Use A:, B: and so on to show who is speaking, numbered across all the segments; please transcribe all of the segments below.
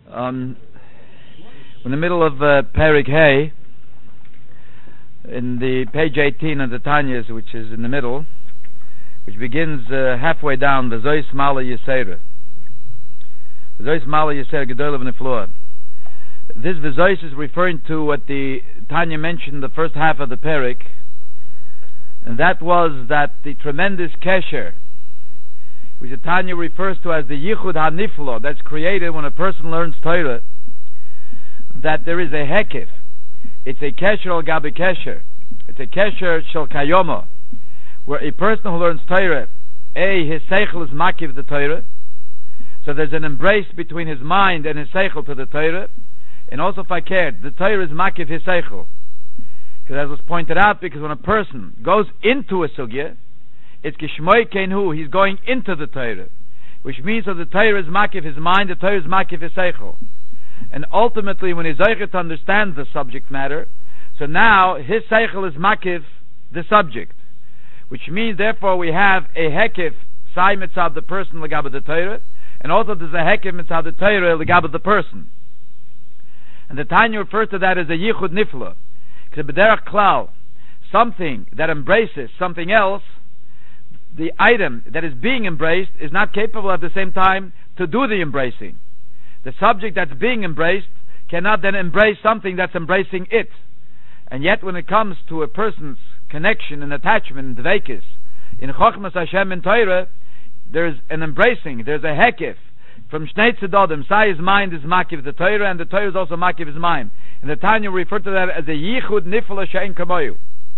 A: In the middle of Perik Hay, in the page 18 of the Tanyas, which is in the middle, which begins halfway down, V'zois Mala Yisera. V'zois Mala Yisera Gedolah V'nefloah. This V'zois is referring to what the Tanya mentioned in the first half of the Perik, and that was that the tremendous kesher, which the Tanya refers to as the Yichud HaNiflo, that's created when a person learns Torah, that there is a hekif. It's a kesher al gabi kesher. It's a kesher shel kayomo, where a person who learns Torah, his seichel is makiv the Torah, so there's an embrace between his mind and his seichel to the Torah, and also fakir, the Torah is makiv his seichel. Because as was pointed out, because when a person goes into a sugya, it's kishmoy kenhu, he's going into the Torah, which means that the Torah is makiv his mind, the Torah is makiv his seichel. And ultimately, when he's zeicher to understand the subject matter, so now his seichel is makiv the subject, which means therefore we have a hekif sai mitzad the person legab the Torah, and also there's a hekif mitzad the Torah legab the person. And the Tanya refers to that as a yichud nifla, because b'derech klal, something that embraces something else, the item that is being embraced is not capable at the same time to do the embracing. The subject that's being embraced cannot then embrace something that's embracing it. And yet when it comes to a person's connection and attachment in dveikis, in Chochmas Hashem and Torah, there's an embracing, there's a hekif. From Shnei Tzedodim, Sai his mind is makiv the Torah, and the Torah is also makiv his mind. And the Tanya referred to that as a yichud nifla she'en kamoyu.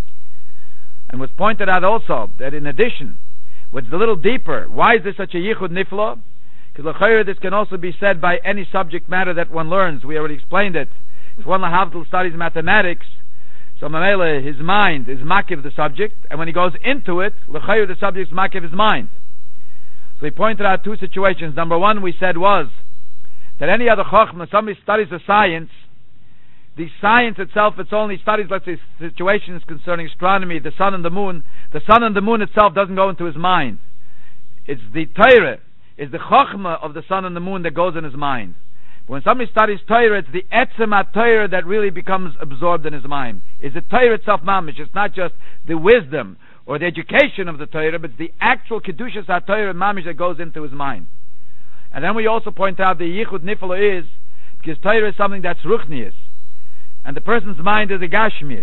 A: And was pointed out also that in addition, what's a little deeper, why is this such a yichud nifla? Because this can also be said by any subject matter that one learns. We already explained it. If one lahavdil studies mathematics, so mamela, his mind is makiv the subject, and when he goes into it, l'chayr the subject is makiv his mind. So he pointed out two situations. Number one, we said, was that any other chokhmah, somebody studies a science, the science itself, it's only studies, let's say, situations concerning astronomy, the sun and the moon. The sun and the moon itself doesn't go into his mind. It's the Torah, it's the chokhmah of the sun and the moon that goes in his mind. But when somebody studies Torah, it's the etzem Torah that really becomes absorbed in his mind. It's the Torah itself mamish. It's not just the wisdom or the education of the Torah, but it's the actual kedushas HaTorah mamish that goes into his mind. And then we also point out the yichud nifla is because Torah is something that's ruchnius, and the person's mind is a gashmius.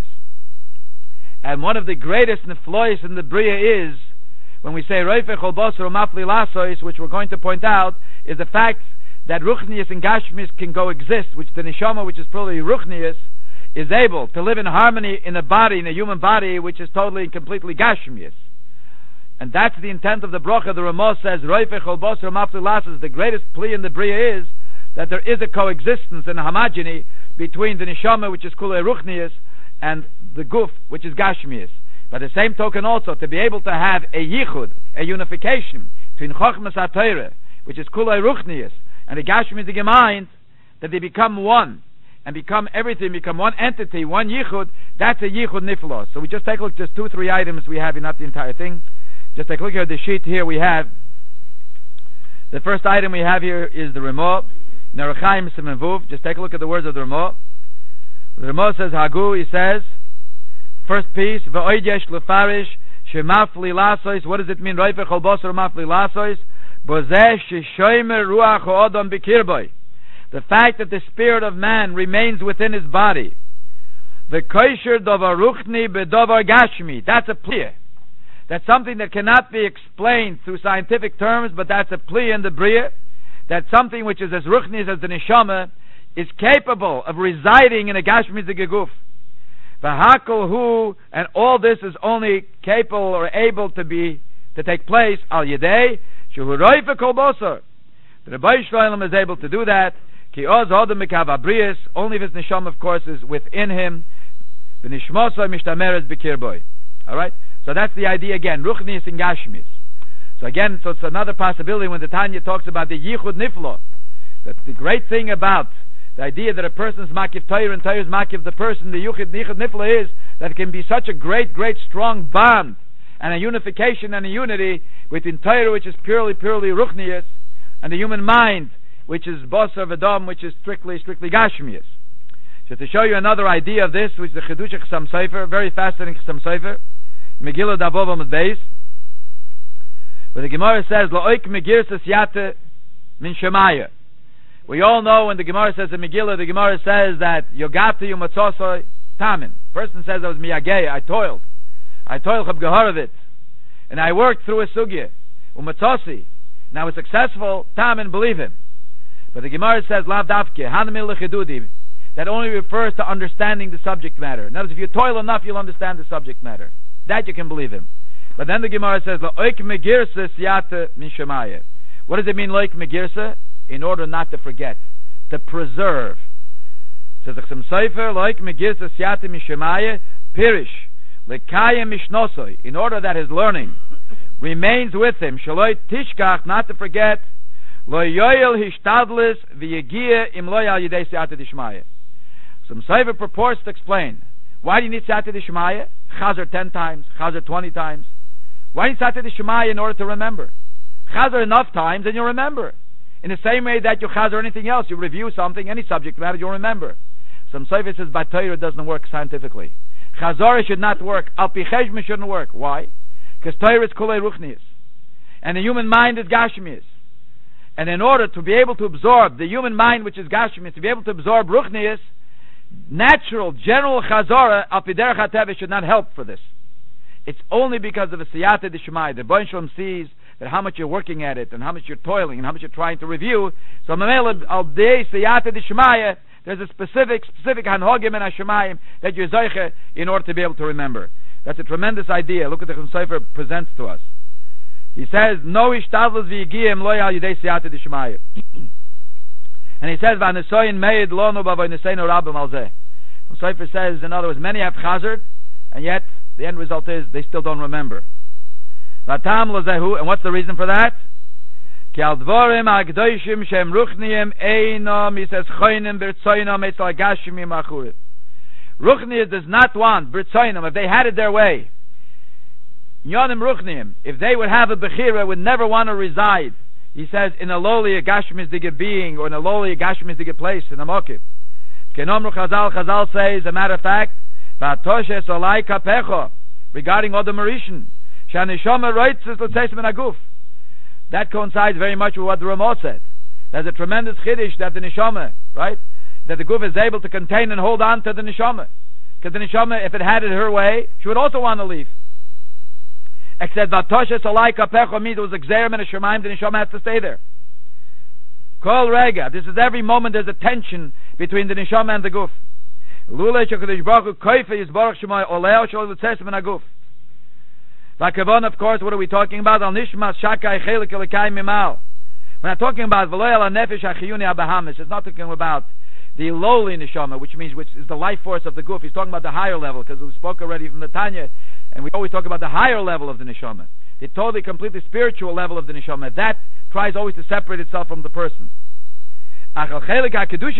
A: And one of the greatest niflois in the bria is when we say roifech ol basar umafli lasois, which we're going to point out, is the fact that ruchnius and gashmius can coexist, which the neshama, which is probably ruchnius, is able to live in harmony in a body, in a human body, which is totally and completely gashmius. And that's the intent of the bracha. The Ramah says, roifech ol basar umafli lasois, the greatest plea in the bria is that there is a coexistence and a homogeny between the neshama, which is kulei ruchnius, and the guf, which is gashmius. By the same token also, to be able to have a yichud, a unification between chochmas HaTorah, which is kulei ruchnius, and the gashmius mind, that they become one, and become everything, become one entity, one yichud, that's a yichud niflo. So we just take a look, just 2-3 items we have, not the entire thing. Just take a look at the sheet here we have. The first item we have here is the Ramah, Nerachaim Semenvuv. Just take a look at the words of the Ramah. The Ramah says, Hagu, he says, first piece, V'oid yesh lefarish, shemafli lasois. What does it mean? Roifech ol basar mafli lasois. Bozeh sheshoymer ruach ha'odam b'kirboy. The fact that the spirit of man remains within his body. V'koisher davar ruchni b'davar gashmi. That's a plea. That's something that cannot be explained through scientific terms, but that's a plea in the bria. That something which is as ruchnis as the neshama is capable of residing in a gashmi zegeguf. V'hakol hu, and all this is only capable or able to take place al yedei shehu roifeh kol basar. The Rebbe Shloim is able to do that. Ki oz hodem mikav abrius, only if his neshama, of course, is within him. The nishmosai mishtameres b'kirboy. All right. So that's the idea again. Ruchnis and gashmis. So again, so it's another possibility when the Tanya talks about the yichud niflo. That the great thing about the idea that a person is makiv Torah and Torah is makiv the person, the yichud niflo is that it can be such a great, strong bond and a unification and a unity between Torah, which is purely ruchnius, and the human mind, which is Basar V'Dam, which is strictly Gashmias. So to show you another idea of this, which is the Chidush Chasam Sofer, very fascinating Chasam Sofer, Megillah Davov Amud Beis, where the Gemara says, La'oik Megirsa Siyate Min Shemaya. We all know when the Gemara says in Megillah, the Gemara says that Yogati Umatzosoi Tamin. Person says I was Miyagei, I toiled Chab Gehorovit, and I worked through a Sugya, Umatzosi, and I was successful, Tamin, believe him. But the Gemara says, Lav Davke, Hanamil Lechidudi, that only refers to understanding the subject matter. In other words, if you toil enough, you'll understand the subject matter. That you can believe him. But then the Gemara says, La'oik Megirsa Siyata Min Shemaya. What does it mean, La'oik Megirsa? In order not to forget, to preserve. Says the Chasam Sofer, La'oik Megirsa Siyata Min Shemaya, Pirish, Lekayim Mishnosoi, in order that his learning remains with him, Shaloi Tishkach, not to forget, Lo Yoyel Hishtadlis V'Yegia Im Lo Yal Yidei Siyata Dishmaya. Some Sofer purports to explain, why do you need Siyata Dishmaya? Chazer 10 times, Chazer 20 times. Why do you need Siyata Dishmaya in order to remember? Chazer enough times and you'll remember. In the same way that you chazer anything else, you review something, any subject matter, you'll remember. Some Sofer says, by Torah doesn't work scientifically. Chazara should not work. Al Pi Cheshbon shouldn't work. Why? Because Torah is Kulei Ruchnius. And the human mind is Gashmius. And in order to be able to absorb the human mind, which is Gashmius, to be able to absorb Ruchnius, natural, general Chazara, Al Pi Derech HaTevah, should not help for this. It's only because of a Siyata Dishmai. The Boin Shalom sees that how much you're working at it, and how much you're toiling, and how much you're trying to review. So Mamela Al Dei Siyata Dishmai, there's a specific Hanhogim and Hashemayim that you're Zoiche in order to be able to remember. That's a tremendous idea. Look at the Chasam Sofer presents to us. He says, No ishtadlus v'yigiyim lo yal yidei siyata dishmaya. And he says, V'anesoyin meid lono b'avoyneseinu rabim al zeh. Chasam Sofer says, in other words, many have chazard, and yet the end result is they still don't remember. V'atam lo zehu, and what's the reason for that? Ki al dvorim ha'gdoishim shem ruchniyim einom, he says, choynim b'rtzoynom etzal gashimim achurit. Ruchniya does not want b'rtzoynom, if they had it their way. Yonim ruchniim, if they would have a bechira, would never want to reside, he says, in a lowly gashmisdige being, or in a lowly gashmisdige place, in a mokib. Kenomru Chazal says, a matter of fact, v'atoshes olai kapecho, regarding Odom Marishan, shanishoma roitzes l'tzeis min aguf. That coincides very much with what the Ramah said. There's a tremendous chiddush that the neshama, right, that the guf is able to contain and hold on to the neshama. Because the neshama, if it had it her way, she would also want to leave. Except Vatoshes Alai Kapecho means it was Xerim and a Shemaim, the neshama has to stay there. Kol Rega, this is every moment there's a tension between the neshama and the guf. Lulei Shekadish Baruch Hu Koife Yisbarach Shemai Oleo Shol L'Tzesim and Aguf. Vakavon, of course, what are we talking about? Al Nishmas Shakai Chelik Elikai Mimal. We're not talking about V'lo Al Nefesh HaChiyuni Abahamis. It's not talking about the lowly neshama, which is the life force of the guf. He's talking about the higher level, because we spoke already from the Tanya, and we always talk about the higher level of the neshama, the totally, completely spiritual level of the neshama. That tries always to separate itself from the person. Regarding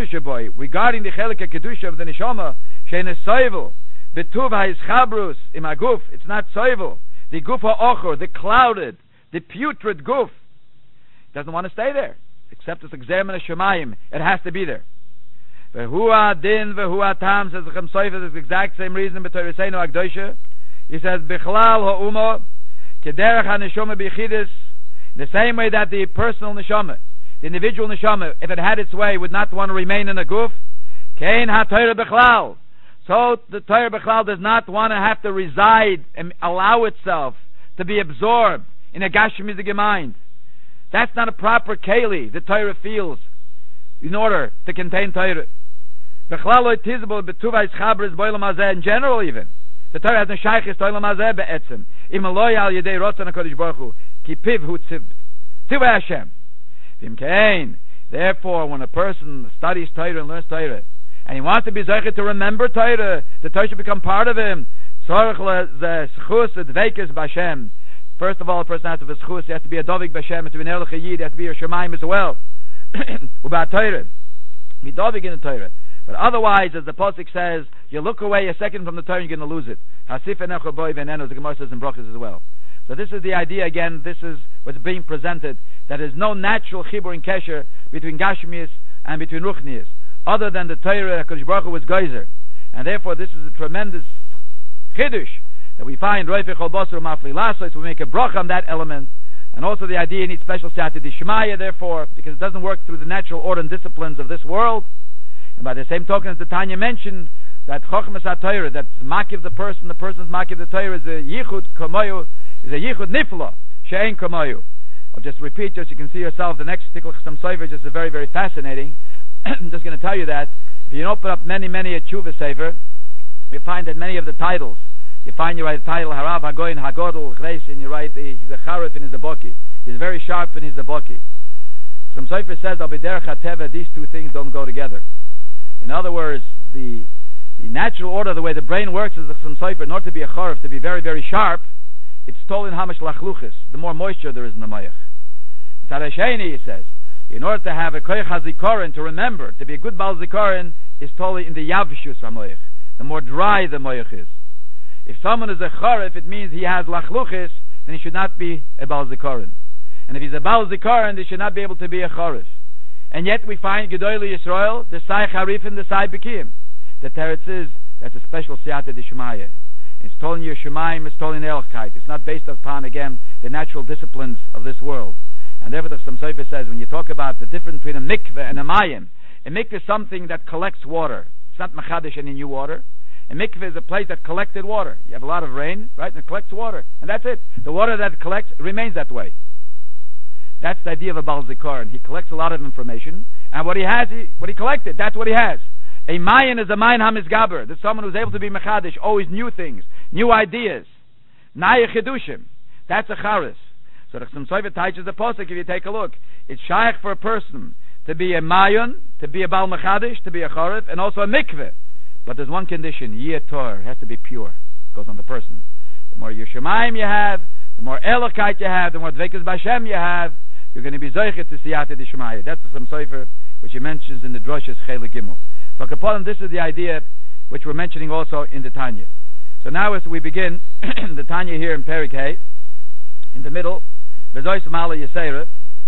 A: the chelik HaKedusha of the neshama, she'enes soivel, betuv ha'ischabrus im ha'guf, it's not soivel. The guf ha'ochor, the clouded, the putrid guf, doesn't want to stay there, except it's examined Shemayim. It has to be there. V'hua din v'hua tam, says the Chasam Sofer, is the exact same reason. B'Toreseinu Akdosha, he says bichlal ha'uma kederech ha'neshama b'yichidus, in the same way that the personal neshama, the individual neshama, if it had its way, would not want to remain in a guf. Kein ha'Torah bichlal. So the Torah bichlal does not want to have to reside and allow itself to be absorbed in a gashmizik mind. That's not a proper keli the Torah feels in order to contain Torah. In general, even the Torah has no shaykhis to olam hazeh be'etzem. Im lo yal yedei rotzon HaKadosh Baruch Hu ki piv hu tzivah Hashem. V'imkein, therefore, when a person studies Torah and learns Torah, and he wants to be zeicher to remember Torah, the Torah should become part of him. Tzorich le'zechus edveikes b'Hashem. First of all, a person has to be schus, he has to be a dovik b'Hashem, has to be an erlich yid, he has to be a shemaim as well. About Torah, be dovik in the Torah. But otherwise, as the Pasuk says, you look away a second from the Torah, you're going to lose it. Hasif enecho boi v'eneno, the Gemara says in Brachos as well. So this is the idea again, this is what's being presented, that there is no natural chibur and kesher between Gashmias and between Ruchnias, other than the Torah HaKadosh Baruch Hu was geyser. And therefore this is a tremendous chidush that we find Roifei Chol Basar Mafli Lasos. We make a bracha on that element. And also the idea needs special siyata dishmaya, therefore, because it doesn't work through the natural order and disciplines of this world. And by the same token, as the Tanya mentioned, that Chochmas HaTorah, that makiv the person's makiv the Torah, is a yichud kamoyu, is a yichud nifla, she'ein kamoyu. I'll just repeat, just so you can see yourself, the next Tikul Chasam Sofer is just very, very fascinating. I'm just going to tell you that, if you open up many a Tshuva Sefer, you find that many of the titles, you write the title Harav Hagoyin Hagodol Chreis, and you write he's a Charif and he's a Boki. He's very sharp and he's a Boki. Some Sofer says Al B'derech HaTeva, these two things don't go together. In other words, the natural order, the way the brain works, is some Sofer, not to be a Charif, to be very, very sharp. It's told in Hamash Lachluchis, the more moisture there is in the Mayach. Tarasheni, he says, in order to have a Koyach HaZikaron, to remember, to be a good Baal Zikaron, is totally in the Yavshus HaMoyach. The more dry the Moyach is. If someone is a Charif, it means he has Lachluchis, then he should not be a Baal Zikaron. And if he's a Baal Zikaron, he should not be able to be a Charif. And yet we find Gedolei Yisrael, the Sai Charif and the Sai Bekim. The Teretz is, that's a special Siyata Dishmaya. It's told in Yerushalayim, it's told in Elchkeit. It's not based upon, again, the natural disciplines of this world. And therefore the Chasam Sofer says, when you talk about the difference between a mikveh and a mayim, a mikveh is something that collects water. It's not machadish, any new water. A mikveh is a place that collected water. You have a lot of rain, right, and it collects water. And that's it. The water that it collects remains that way. That's the idea of a Baal Zikaron. He collects a lot of information, and what he has, what he collected, that's what he has. A mayan is a mayan hamizgaber. There's someone who's able to be mechadish, always new things, new ideas. Naya chidushim. That's a charis. So the Chasam Sofer teaches the posuk, if you take a look. It's shaykh for a person to be a mayan, to be a Baal mechadish, to be a charif, and also a mikveh. But there's one condition, yeh tor, it has to be pure. It goes on the person. The more Yerushalayim you have, the more Elokait you have, the more Dvekas B'Hashem you have, you're going to be Zoichet to Siyata Dishmaya. That's the Chasam Sofer, which he mentions in the Droshes Chelik Gimel. So Kapolim, this is the idea which we're mentioning also in the Tanya. So now as we begin, the Tanya here in Perik Hay, in the middle, Bezois Mala Yisera,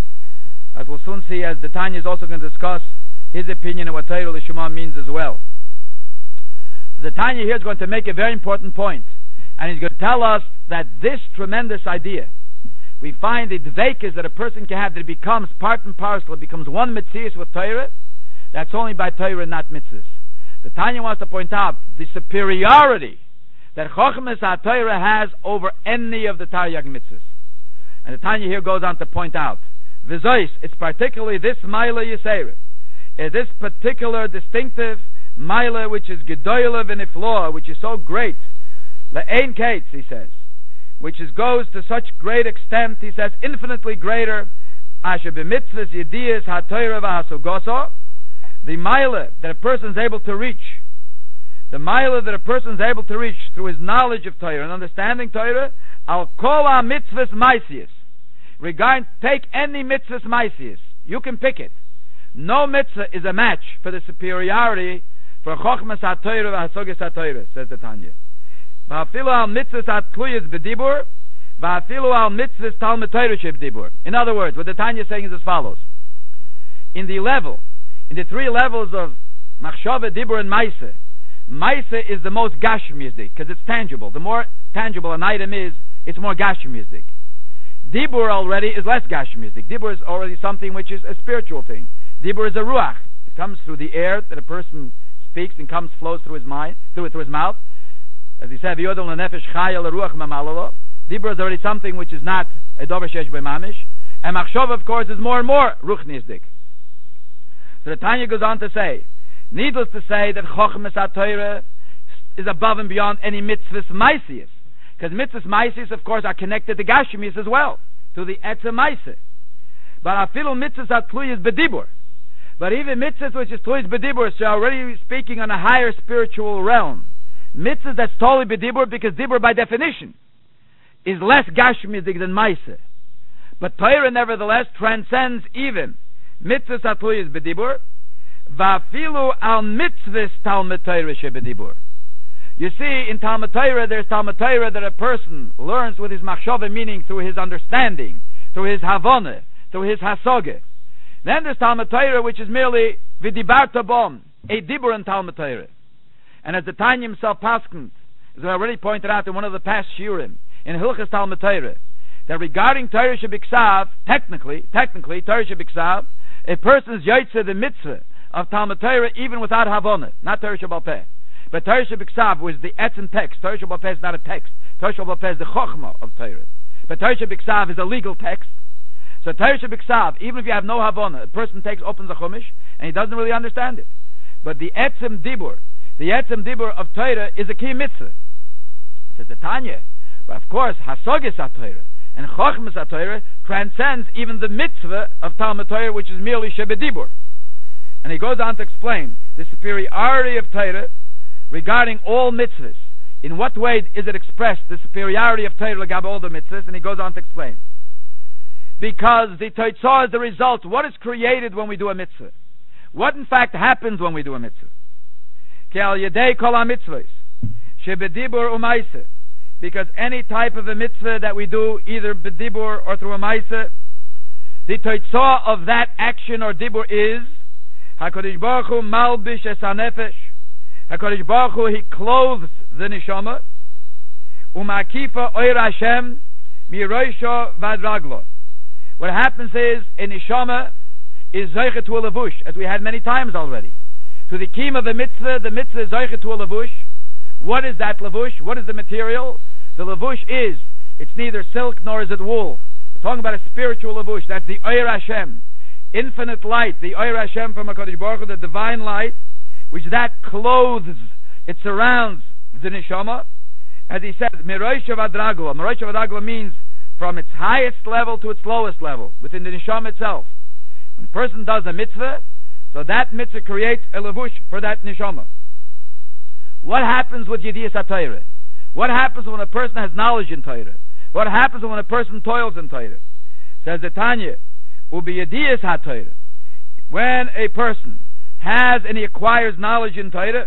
A: as we'll soon see, as the Tanya is also going to discuss his opinion on what Torah L'Shema means as well. So the Tanya here is going to make a very important point, and he's going to tell us that this tremendous idea, we find the dveikas that a person can have, that it becomes part and parcel, it becomes one mitzvah with Torah. That's only by Torah, not mitzvahs. The Tanya wants to point out the superiority that Chochmas HaTorah has over any of the Taryag mitzvahs. And the Tanya here goes on to point out, V'zois, it's particularly this Maila Yisera, this particular distinctive Maila, which is Gedoyla v'Nifloa, which is so great, Le'ein Kates, he says, which goes to such great extent, he says, infinitely greater, Asher b'mitzvahs Yediyas HaTorah v'Hasugoso, the Maila that a person is able to reach, the Maila that a person is able to reach through his knowledge of Torah and understanding Torah, Al Kol HaMitzvahs Maisius. Take any mitzvahs Maisius. You can pick it. No mitzvah is a match for the superiority for Chochmas HaTorah v'Hasogis HaTorah, says the Tanya. V'afilu al mitzvahs HaTluyas b'dibur, v'afilu al mitzvahs Talmud Torah sheb'dibur. In other words, what the Tanya is saying is as follows. In the three levels of Machshava, Dibur, and Maisa, Maisa is the most Gashmizik, because it's tangible. The more tangible an item is, it's more Gashmizik. Dibur already is less Gashmizik. Dibur is already something which is a spiritual thing. Dibur is a Ruach. It comes through the air that a person speaks and flows through his mind, through his mouth. As he said, V'yodel l'nefesh chaya l'ruach mamalolo. Dibur is already something which is not a dover shesh b'mamish. And Machshava, of course, is more and more Ruchnisdik. So the Tanya goes on to say, needless to say that Chochmas HaTorah is above and beyond any mitzvahs Maisius. Because mitzvahs Maisius, of course, are connected to Gashmis as well, to the Etzem Maiseh. But afilu mitzvahs HaTluyas b'dibur. But even mitzvahs which is Tluyas b'dibur, so already speaking on a higher spiritual realm. Mitzvahs that's totally b'dibur, because dibur by definition is less Gashmizik than Maiseh. But Torah nevertheless transcends even mitzvahs HaTluyas b'dibur, va'afilu al mitzvahs Talmud Torah sheb'dibur. You see, in Talmud Torah, there's Talmud Torah that a person learns with his machshava, meaning through his understanding, through his havonah, through his hasoge. Then there's Talmud Torah, which is merely v'dibarta bom, a dibur in Talmud Torah. And as the Tanya himself paskent, as I already pointed out in one of the past shiurim, in Hilchas Talmud Torah, that regarding Torah Shebiksav, technically, Torah Shebiksav, a person's yotzeh the mitzvah of Talmud Torah even without havonah, not Torah Shebal Peh. But Torah Shebiksav was the etzem text. Torah Shebal Peh is not a text. Torah Shebal Peh is the chokhmah of Torah. But Torah Shebiksav is a legal text. So Torah Shebiksav, even if you have no havonah, a person opens a chumash and he doesn't really understand it. But the etzem dibur of Torah is a key mitzvah. Says the Tanya. But of course, hasogis HaTorah and chokhmas HaTorah transcends even the mitzvah of Talmud Torah, which is merely shebedibur. And he goes on to explain the superiority of Torah regarding all mitzvahs. In what way is it expressed, the superiority of Torah regarding all the mitzvahs? And he goes on to explain. Because the Toitzah is the result. What is created when we do a mitzvah? What in fact happens when we do a mitzvah? Ki al yedei kol ha-mitzvahs shebedibur u'maiseh. Because any type of a mitzvah that we do, either bedibur or through a maiseh, the Toitzah of that action or dibur is HaKadosh Baruch Hu malbish es ha-nefesh. HaKadosh Baruch Hu, he clothes the neshama, umakifa oir Hashem miroisho vad raglo. What happens is a neshama is zoichet to a levush, as we had many times already. So the kiyum of the mitzvah is zoichet to a levush. What is that levush? What is the material? The levush is, it's neither silk nor is it wool. We're talking about a spiritual levush. That's the oir Hashem, infinite light, the oir Hashem from HaKadosh Baruch Hu, the divine light, which that clothes, it surrounds the neshama. As he says, miroisha vadragla. Miroisha vadragla means from its highest level to its lowest level, within the neshama itself. When a person does a mitzvah, so that mitzvah creates a levush for that neshama. What happens with Yediyas HaTorah? What happens when a person has knowledge in Torah? What happens when a person toils in Torah? Says the Tanya, Ubi Yediyas HaTorah. When a person has and he acquires knowledge in Torah,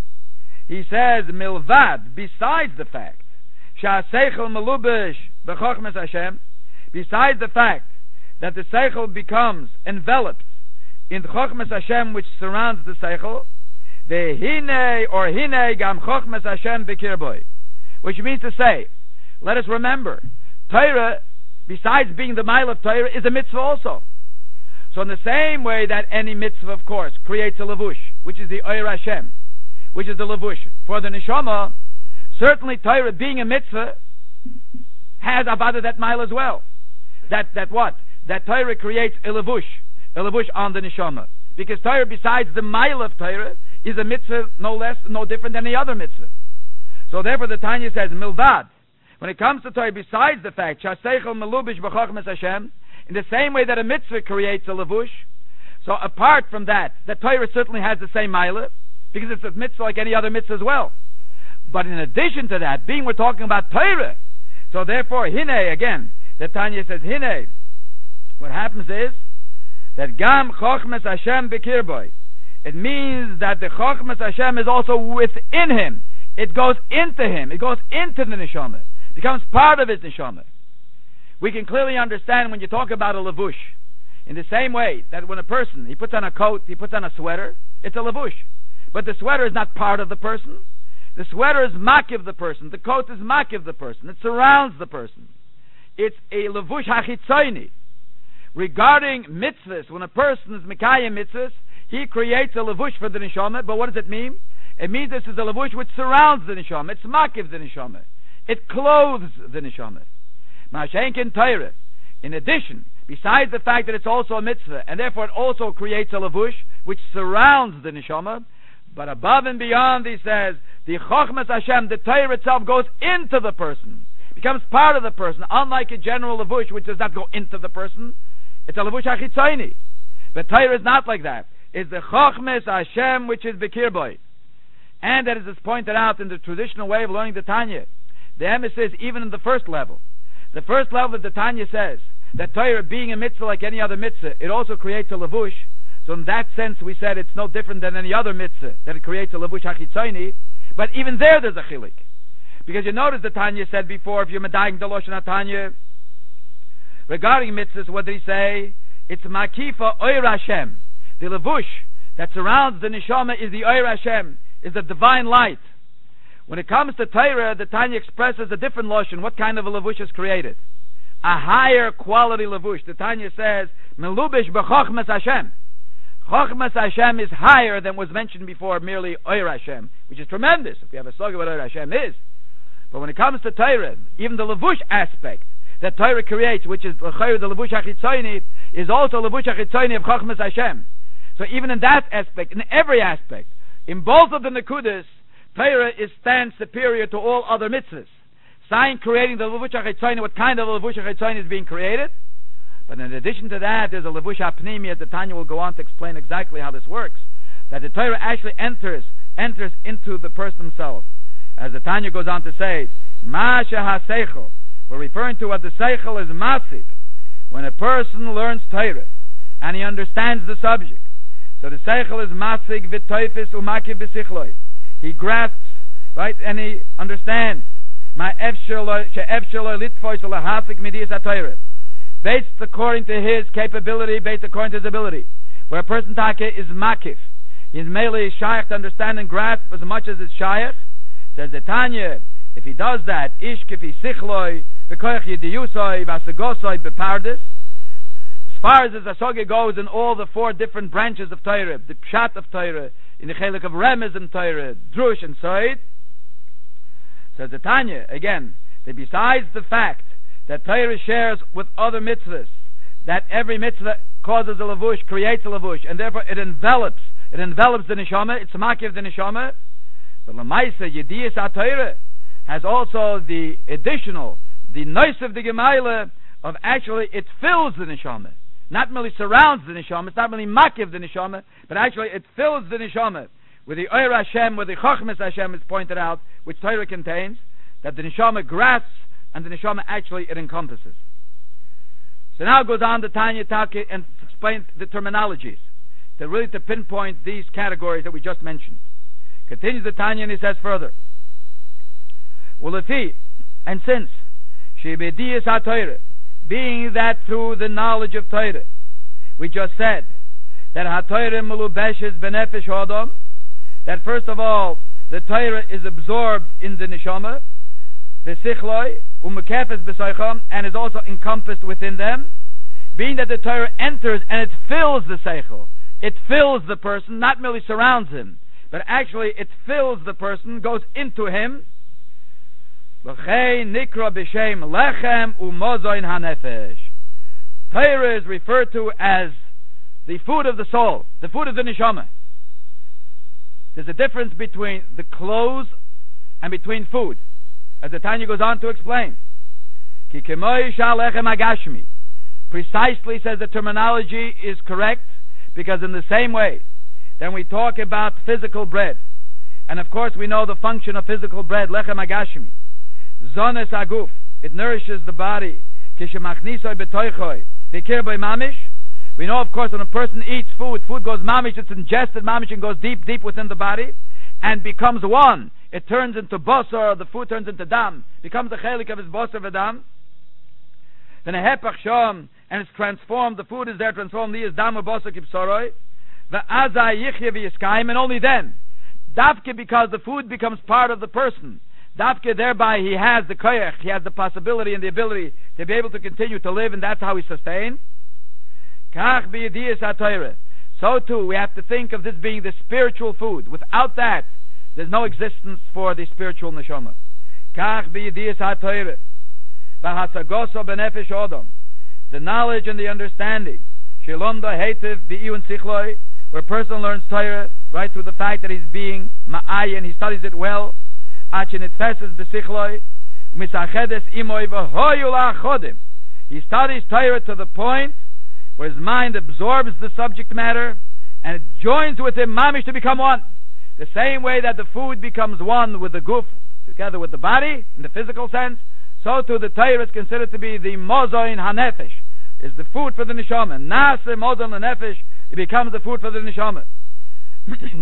A: he says, milvad, besides the fact, sha'aseichel melubesh b'chochmes Hashem, besides the fact that the seichel becomes enveloped in the chochmes Hashem which surrounds the seichel, vehine or hine gam chochmes Hashem b'kirboy, which means to say, let us remember, Torah, besides being the mile of Torah, is a mitzvah also. So in the same way that any mitzvah, of course, creates a levush, which is the oir Hashem, which is the levush for the neshama, certainly Torah, being a mitzvah, has avada that mile as well. That what? That Torah creates a levush on the neshama. Because Torah, besides the mile of Torah, is a mitzvah no less, no different than any other mitzvah. So therefore the Tanya says, milvad, when it comes to Torah, besides the fact, shaseichel melubish b'chochmes Hashem, in the same way that a mitzvah creates a levush, so apart from that, the Torah certainly has the same milah, because it's a mitzvah like any other mitzvah as well. But in addition to that, being we're talking about Torah, so therefore, hine, again, the Tanya says, hine, what happens is, that gam chochmes Hashem b'kirboy, it means that the chochmes Hashem is also within him. It goes into him. It goes into the neshama. It becomes part of his neshama. We can clearly understand when you talk about a levush, in the same way that when a person, he puts on a coat, he puts on a sweater, it's a levush. But the sweater is not part of the person. The sweater is makiv the person. The coat is makiv the person. It surrounds the person. It's a levush hachitzayni. Regarding mitzvahs, when a person is mekayim mitzvahs, he creates a levush for the neshama. But what does it mean? It means this is a levush which surrounds the neshama. It's makiv the neshama. It clothes the neshama. Mashenkin Torah. In addition, besides the fact that it's also a mitzvah, and therefore it also creates a levush which surrounds the neshama, but above and beyond, he says, the chochmas Hashem, the Torah itself goes into the person, becomes part of the person, unlike a general levush which does not go into the person. It's a levush hachitzayni. But Torah is not like that. It's the chochmas Hashem which is b'kirboy. And that is pointed out in the traditional way of learning the Tanya. The emphasis even in the first level. The first level that the Tanya says, that Torah being a mitzvah like any other mitzvah, it also creates a levush. So in that sense we said it's no different than any other mitzvah, that it creates a levush hachitzayni. But even there's a chilik. Because you notice the Tanya said before, if you're medaying the Lashon HaTanya, regarding mitzvahs, what did he say? It's makifa oir Hashem. The levush that surrounds the neshama is the oir Hashem, is the divine light. When it comes to Torah, the Tanya expresses a different Lashon. What kind of a levush is created? A higher quality levush. The Tanya says, melubish b'chochmas Hashem. Chochmas Hashem is higher than was mentioned before, merely oir Hashem, which is tremendous, if you have a slug of what oir Hashem is. But when it comes to Torah, even the levush aspect that Torah creates, which is the levush hachitzoni, is also levush hachitzoni of Chochmas Hashem. So even in that aspect, in every aspect, in both of the nekudas, Torah stands superior to all other mitzvahs. Sign creating the levush hachitzoni, what kind of levush hachitzoni is being created? But in addition to that, there's a levush hapnimi, as the Tanya will go on to explain exactly how this works. That the Torah actually enters into the person himself. As the Tanya goes on to say, Masha ha-seichel, we're referring to what the seichel is masik. When a person learns Torah, and he understands the subject, so the seichel is masik v'toifis umakiv v'sichloi. He grasps, right, and he understands. Ma efsheloi litfois lahasik midiyas ha-Torah. Based according to his capability, based according to his ability. Where a person take is makif. He's merely shaykh to understand and grasp as much as it's shaykh. Says the Tanya, if he does that, ish kifi sichloi, v'koyach yidiyusoi, v'asagosoi, bepardes. As far as the Asogya goes in all the four different branches of Torah, the Pshat of Torah, in the Chelik of Remez in Torah, Drush and Soid, says the Tanya, again, that besides the fact that Torah shares with other mitzvahs, that every mitzvah causes a levush, creates a levush, and therefore it envelops the neshama, it's makiv the neshama. But Lamaisa Yediyas HaTorah has also the additional, the noise of the Gemaila of actually it fills the neshama, not merely surrounds the neshama, it's not merely makiv the neshama, but actually it fills the neshama with the oir Hashem, with the chochmas Hashem is pointed out, which Torah contains, that the neshama grasps and the neshama actually it encompasses. So now it goes on to Tanya Taki and explain the terminologies to really to pinpoint these categories that we just mentioned. Continues the Tanya and he says further, well, if he, and since Shebediyas HaTorah, being that through the knowledge of Torah, we just said that HaTorah melubeshes benefesh Adam, that first of all the Torah is absorbed in the neshama, v'sichloi umekefes b'soicham, and is also encompassed within them. Being that the Torah enters and it fills the seichel, it fills the person, not merely surrounds him, but actually it fills the person, goes into him. Nikra b'shem lechem umozoin hanefesh. Torah is referred to as the food of the soul, the food of the neshama. There's a difference between the clothes and between food, as the Tanya goes on to explain. Ki kemoi shal lechem agashmi. Precisely, says the terminology is correct, because in the same way then we talk about physical bread, and of course we know the function of physical bread, lechem agashmi. Zones aguf, it nourishes the body. Kishemachnisoi betoichoi, v'kirboy mamish. We know, of course, when a person eats food, food goes mamish, it's ingested mamish and goes deep, deep within the body, and becomes one. It turns into bosor, the food turns into dam, becomes a chelik of his bosor v'dam. Then a hepach shom, and it's transformed, the food is there transformed, he is dam or bosor kipsoroi, v'azai yichye v'yiskayim, and only then, dafke, because the food becomes part of the person, dafke, thereby he has the koyach, he has the possibility and the ability to be able to continue to live, and that's how he's sustained. Kach b'yediyas HaTorah. So too, we have to think of this being the spiritual food. Without that, there's no existence for the spiritual neshama. Kach b'yediyas HaTorah. V'hasagoso b'nefesh Adam. The knowledge and the understanding. Shelomda heitev b'iyun sichloi. Where a person learns Torah, right, through the fact that he's being ma'ayin, he studies it well. Achin itfeses b'sichloi. Misachedes imoi v'hoyu la'achodim. He studies Torah to the point where his mind absorbs the subject matter and it joins with him mamish to become one. The same way that the food becomes one with the guf, together with the body, in the physical sense, so too the Torah is considered to be the mozoin hanefesh, is the food for the neshama. Nase mozoin hanefesh, it becomes the food for the neshama.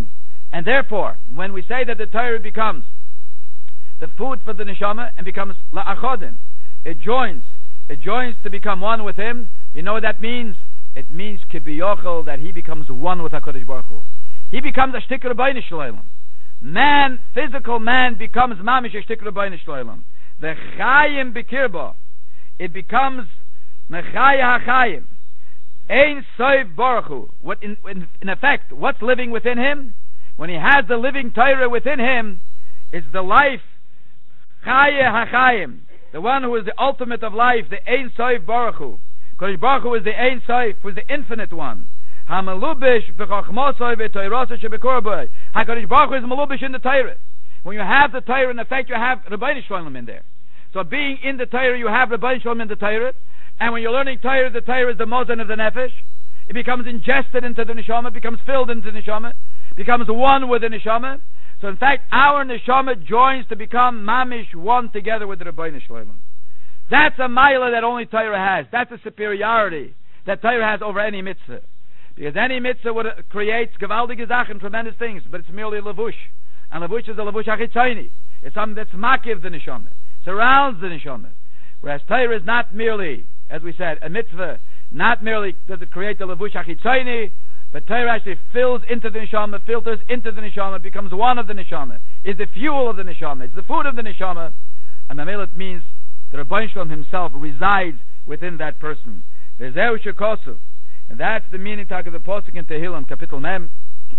A: And therefore, when we say that the Torah becomes the food for the neshama and becomes la'achodim, it joins to become one with him. You know what that means? It means kibiyochel, that he becomes one with HaKadosh Baruch Hu. He becomes a shtik Rabbeinu Shloim. Man, physical man, becomes mamish a shtik Rabbeinu Shloim. The chayim bikirba, it becomes mechaya hachayim. Ein soiv Baruch Hu. What in effect, what's living within him? When he has the living Torah within him, is the life chaya hachayim, the one who is the ultimate of life, the Ein Sof Baruch Hu. Kodesh Baruch Hu is the Ein Sof, who is the infinite one. HaMelubish b'chochmosoi v'toirosoi shebekoraboi. HaKadosh Baruch Hu is melubish in the Torah. When you have the Torah, in effect, you have Rabbeinu Shalom in there. So being in the Torah, you have Rabbeinu Shalom in the Torah. And when you're learning Torah, the Torah is the Mozen of the Nefesh. It becomes ingested into the Neshama, becomes filled into the Neshama, becomes one with the Neshama. So in fact, our Neshama joins to become mamish, one together with the Rabbeinu Shalom. That's a maila that only Torah has. That's a superiority that Torah has over any mitzvah. Because any mitzvah creates gewaldige Sachen, tremendous things, but it's merely a levush. And levush is a levush achitzayni. It's something that's makiv the neshama, surrounds the neshama. Whereas Torah is not merely, as we said, a mitzvah. Not merely does it create the levush achitzayni, but Torah actually fills into the neshama, filters into the neshama, becomes one of the neshama, is the fuel of the neshama, it's the food of the neshama. And Mamela means the Rabbeinu Shalom himself resides within that person. V'zeu shekosov. And that's the meaning of the Pasuk in Tehillim, Kapitel Mem.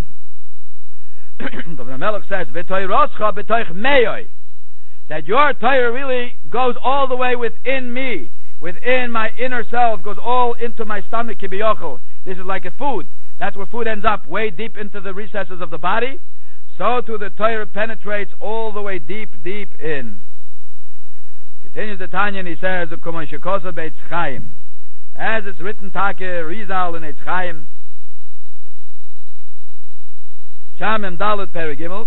A: The Melech says, "V'toiroscha b'toich meyoi," that your Torah really goes all the way within me, within my inner self, goes all into my stomach. Kibiyochel. This is like a food. That's where food ends up, way deep into the recesses of the body. So too the Torah penetrates all the way deep, deep in. Continues the Tanya and he says, "U'kumon shekosa be'etz chaim." As it's written, Take Rizal in Eitz Chaim, Sham Em Dalet Perigimel,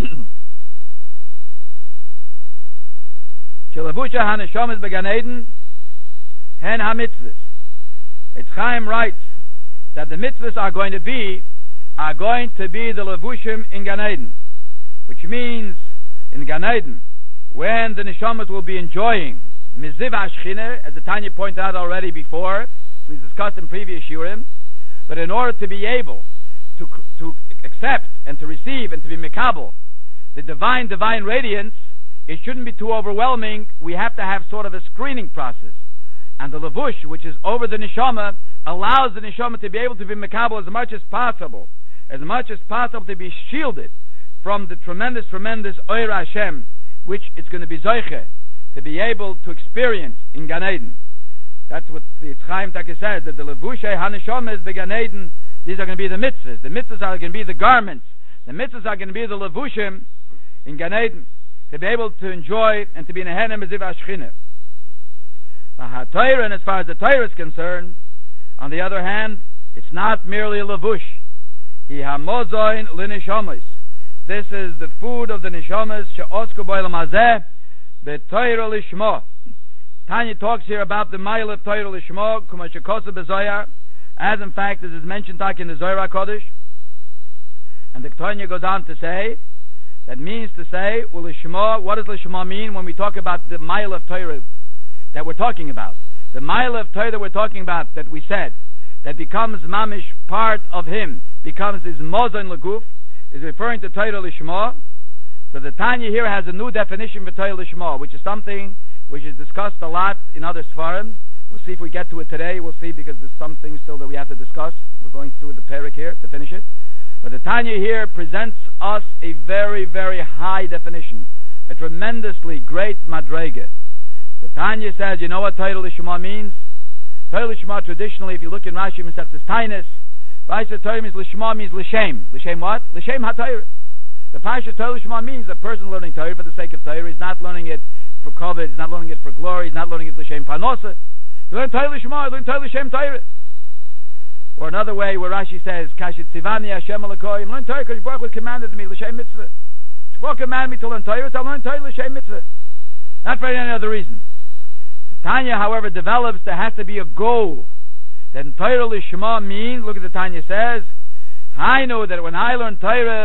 A: Shelavusha HaNeshomes Began Eden, Hen HaMitzvahs. Eitz Chaim writes that the mitzvahs are going to be the levushim in Gan Eden, which means in Gan Eden, when the neshamas will be enjoying Miziv Ashchine, as the Tanya pointed out already before, we discussed in previous Shurim. But in order to be able to accept and to receive and to be Mekabel, the divine radiance, it shouldn't be too overwhelming. We have to have sort of a screening process. And the Levush, which is over the Neshama, allows the Neshama to be able to be Mekabel as much as possible to be shielded from the tremendous Oyer Hashem, which it's going to be Zoiche, to be able to experience in Gan Eden. That's what the Eitz Chaim Taka says, that the Levushay HaNeshomes Began Eden, these are going to be the mitzvahs. The mitzvahs are going to be the garments. The mitzvahs are going to be the Levushim in Gan Eden, to be able to enjoy and to be in a Henem Miziv Ashchine. And as far as the Torah is concerned, on the other hand, it's not merely a Levush. Hi HaMozoin L'Neshomes. This is the food of the Neshomes, She'osku Bo'elam Hazeh, the Torah Lishma. Tanya talks here about the mile of Torah Lishma, Kumashakosa Bezoyar, as in fact as is mentioned in the Zohar HaKodesh. And the Tanya goes on to say, that means to say, well, Lishma, what does Lishma mean when we talk about the mile of Torah that we're talking about? The mile of Torah that we're talking about, that we said, that becomes mamish part of him, becomes his Mozon Leguf, is referring to Torah Lishma. So the Tanya here has a new definition for Torah Lishma, which is something which is discussed a lot in other Sfarim. We'll see if we get to it today. We'll see, because there's some things still that we have to discuss. We're going through the Perek here to finish it. But the Tanya here presents us a very, very high definition, a tremendously great madrega. The Tanya says, you know what Torah Lishma means? Torah Lishma, traditionally, if you look in Rashi Masechtas Tainis, Rashi says Torah means Lishma means Lishem. Lishem what? Lishem HaTorah. The Parsha Torah Lishma means a person learning Torah for the sake of Torah. He's not learning it for covet, he's not learning it for glory, he's not learning it Lishem Panosa. You learn Torah Lishma, you learn Torah Lishem Torah. Or another way where Rashi says, Kashit Tzivani Hashem Alakoyim, learn Torah because Baruch Hu commanded me Lishem Mitzvah. Baruch commanded me to learn Torah, so I learn Torah Lishem Mitzvah. Not for any other reason. Tanya, however, develops there has to be a goal. Then Torah Lishma means, look at the Tanya says, I know that when I learn Torah,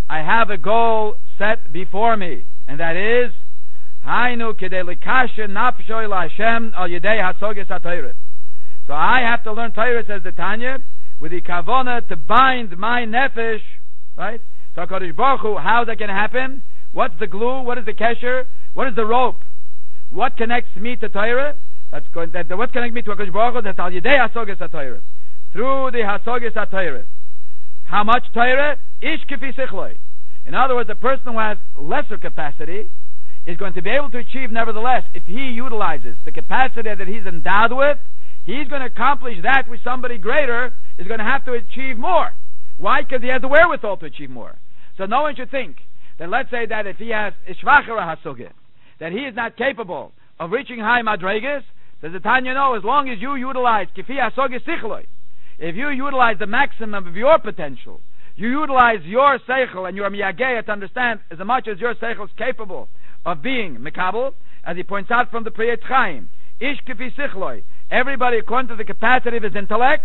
A: I have a goal set before me, and that is Hainu kedei likasha nafshoy laHashem al yedei hasoges haTorah. So I have to learn Torah, says the Tanya, with the kavona to bind my nefesh, right? So HaKadosh Baruch Hu, how is that going to happen? What's the glue? What is the kesher? What is the rope? What connects me to Torah? What connects me to HaKadosh Baruch Hu? That's al yedei hasoges haTorah. Through the hasoges haTorah. How much Torah? Ish kifi sichloi. In other words, a person who has lesser capacity is going to be able to achieve, nevertheless, if he utilizes the capacity that he's endowed with, he's going to accomplish that which somebody greater is going to have to achieve more. Why? Because he has the wherewithal to achieve more. So no one should think that, let's say that if he has ishvachara hasugeh, that he is not capable of reaching high madregas. Does the Tanya know, as long as you utilize kifi hasugeh sichloi, if you utilize the maximum of your potential, you utilize your seichel and your miyageya to understand as much as your seichel is capable of being mekabel, as he points out from the Priyat Chaim, ish kifi sichloi, everybody according to the capacity of his intellect,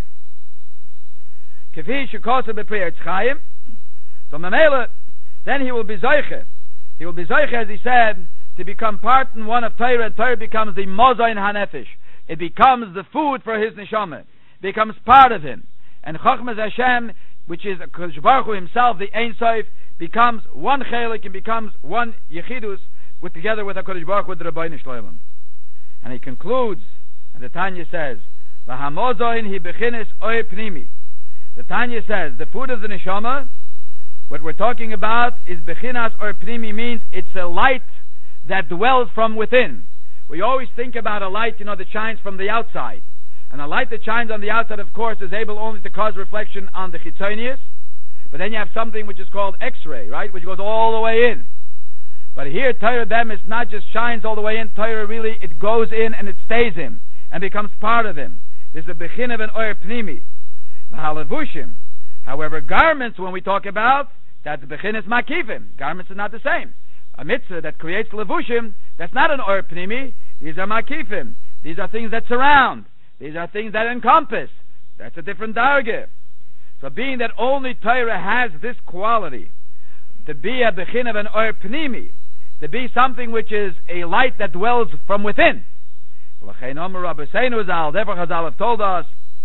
A: kifi shekosa b'Priyat Chaim, so memela, then he will be zoiche. He will be zoiche, as he said, to become part and one of Torah, and Torah becomes the mozain hanefesh. It becomes the food for his neshama. Becomes part of him. And Chochmas Hashem, which is HaKadosh Baruch Hu himself, the Ein Sof, becomes one chelik and becomes one yechidus together with HaKadosh Baruch Hu, the Rabbeinu Shloim. And he concludes, and the Tanya says, V'hamozoin hi bechinis oy pnimi. The Tanya says, the food of the neshama, what we're talking about is bechinas or pnimi, means it's a light that dwells from within. We always think about a light, that shines from the outside. And a light that shines on the outside, of course, is able only to cause reflection on the chitzonius. But then you have something which is called X-ray, right, which goes all the way in. But here, Torah them is not just shines all the way in. Torah really, it goes in and it stays in and becomes part of him. This is a bechin of an oyer pnimi. V'halevushim. However, garments, when we talk about, that's bechin is makivim. Garments are not the same. A mitzvah that creates levushim, that's not an oyer pnimi. These are makivim. These are things that surround. These are things that encompass. That's a different dargah. So being that only Torah has this quality, to be a bechin of an oyer pnimi, to be something which is a light that dwells from within. Therefore Chazal have told us,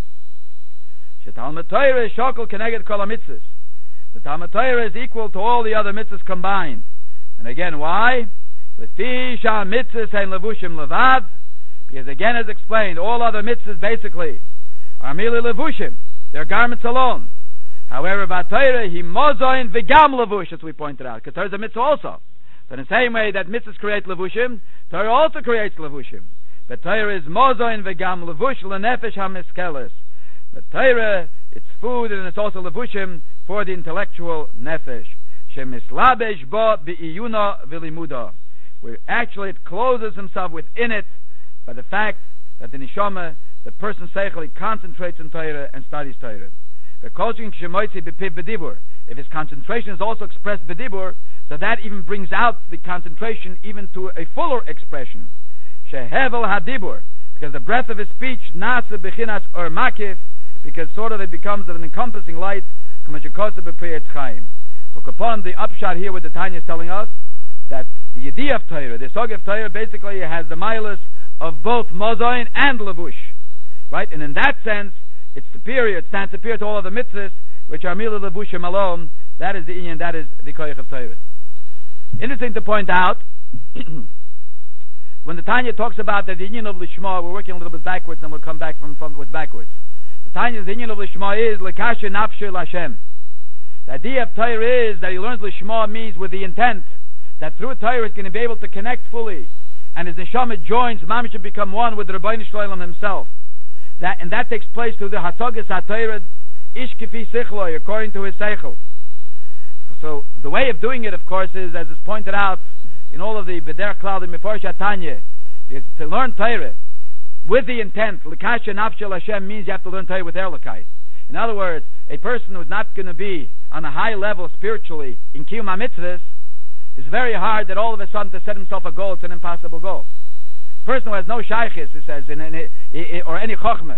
A: Talmud Torah is shokol keneged kol mitzvahs. The Talmud Torah is equal to all the other mitzvahs combined. And again, why? Lefi shah mitzvahs ein levushim levad. Because again, as explained, all other mitzvahs basically are merely levushim. They're garments alone. However, v'Torah he mozoin v'gam levush, as we pointed out, because Torah is a mitzvah also. So in the same way that mitzvahs create levushim, Torah also creates levushim. But Torah is mozoin v'gam levush lenefesh hamiskeles. But Torah, it's food and it's also levushim for the intellectual nefesh. Shemislabesh bo be'iyuna v'limuda. Where actually it clothes himself within it by the fact that the neshama, the person seichel, concentrates in Torah and studies Torah. If his concentration is also expressed b'dibur, so that even brings out the concentration even to a fuller expression. Shehevel hadibur, because the breath of his speech, nasa bechinas or makif, because sort of it becomes of an encompassing light. So upon the upshot here, what the Tanya is telling us, that the idea of Torah, the sog of Torah, basically has the milas of both mozoin and levush, right? And in that sense, it's superior. It stands superior to all other mitzvahs, which are merely levushim alone. That is the inyan. That is the koyach of Torah. Interesting to point out, when the Tanya talks about that the inyan of lishma, we're working a little bit backwards, and we'll come back from with backwards. The Tanya's inyan of lishma is lekasha nafshe l'Hashem. The idea of Torah is that he learns lishma means with the intent that through Torah he's going to be able to connect fully, and his neshama joins, mamish to become one with the Rabbeinu Shloim himself. And that takes place through the hasagas haTorah ish kifi sichloi, according to his seichel. So the way of doing it, of course, is as is pointed out in all of the beder klal the meforish Tanya, because to learn Torah with the intent lekasha nafshel Hashem means you have to learn Torah with erlikai. In other words, a person who is not going to be on a high level spiritually in kiyum mitzvahs, it's very hard that all of a sudden to set himself a goal. It's an impossible goal. A person who has no shaykhis, it says, or any chokhmah,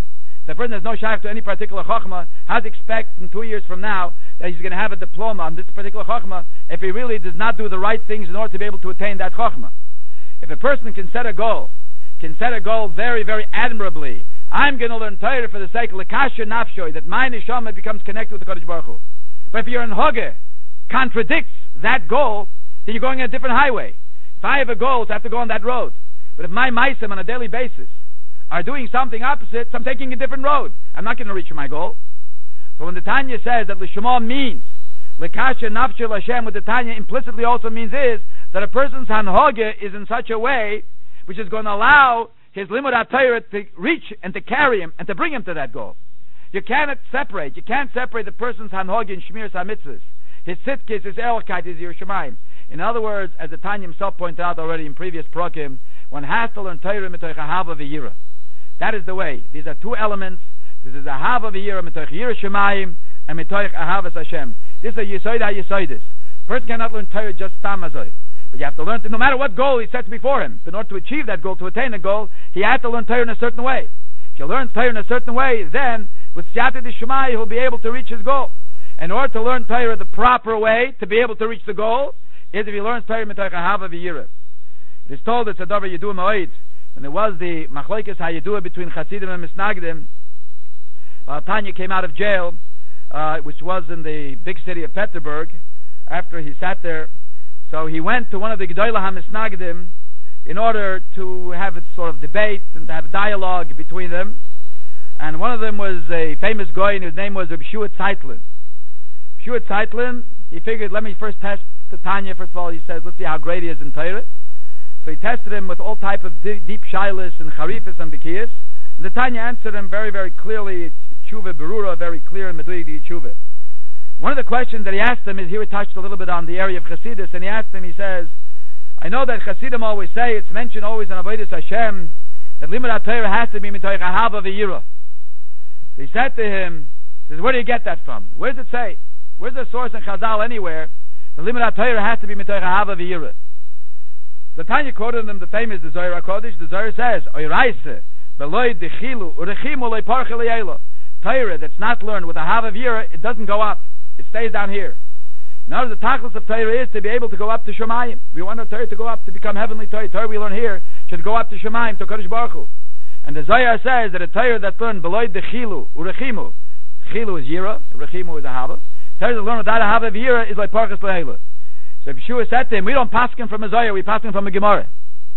A: The person has no shaykh to any particular chokhmah. How to expect in 2 years from now that he's going to have a diploma on this particular chokhmah if he really does not do the right things in order to be able to attain that chokhmah? If a person can set a goal very, very admirably, I'm going to learn Torah for the sake of lekasha nafshoy, that my neshama becomes connected with the Kodesh Baruch Hu. But if you're in Hoge, contradicts that goal, then you're going on a different highway. If I have a goal to have to go on that road, but if my maisim on a daily basis are doing something opposite, so I'm taking a different road. I'm not going to reach my goal. So when the Tanya says that Lishma means lekasha nafshoy Hashem, what the Tanya implicitly also means is that a person's hanhoge is in such a way which is going to allow his limud HaTorah to reach and to carry him and to bring him to that goal. You can't separate the person's hanhoge in Shmiras HaMitzvahs, his sitkis, his elokait, his Yerushalayim. In other words, as the Tanya himself pointed out already in previous prokim, one has to learn Torah mitoich ahava v'yira. That is the way. These are two elements. This is ahava v'yira mitoich Yerushalayim and mitoich ahavas Hashem. This is a yisoid ha-yisoidis. Person cannot learn Torah just stamazoi. But you have to learn to, no matter what goal he sets before him, in order to achieve that goal, to attain a goal, he has to learn Torah in a certain way. If you learn Torah in a certain way, then with Siyata D'Shemai he'll be able to reach his goal. In order to learn Torah the proper way to be able to reach the goal, is if he learns Torah mitoich ahava v'yira. It is told that Tzadavar Yedua Ma'od, when there was the machlokes hayedua between Chassidim and Misnagdim, Tanya came out of jail, which was in the big city of Petersburg. After he sat there, so he went to one of the Gedolah HaMisnagdim in order to have a sort of debate and to have a dialogue between them. And one of them was a famous guy, and his name was Reb Shua Zeitlin. Shua Zeitlin, he figured, let me first test the Tanya. First of all, he says, let's see how great he is in Torah. So he tested him with all type of deep shilas and charifas and bekiyas. And the Tanya answered him very, very clearly, tshuva berura, very clear in Meduik tshuva. One of the questions that he asked him is, here we touched a little bit on the area of Chassidus, and he asked him, he says, I know that Chassidim always say, it's mentioned always in Avodas Hashem, that limud HaTorah has to be mitoich ahava v'yira. So he said to him, he says, where do you get that from? Where does it say? Where's the source in Chazal anywhere? The limud HaTorah has to be mitoich ahava v'yira. The Tanya quoted him the famous the Zohar HaKodesh. The Zohar says, Oiraise, beloy dechilu, urechimu loy parche leyelo. Torah that's not learned with ahava v'yira, it doesn't go up. It stays down here. Now the tachlis of Torah is to be able to go up to Shemayim. We want our Torah to go up to become heavenly Torah. Torah we learn here should go up to Shemayim, to Kodesh Baruch Hu. And the Zohar says that a Torah that's learned below dechilu urechimu. Dechilu is yira, rechimu is ahava. Torah that's learned without ahava v'yira is like parchas lehela. So if Yeshua said to him, we don't paskin from a Zohar, we paskin from a Gemara.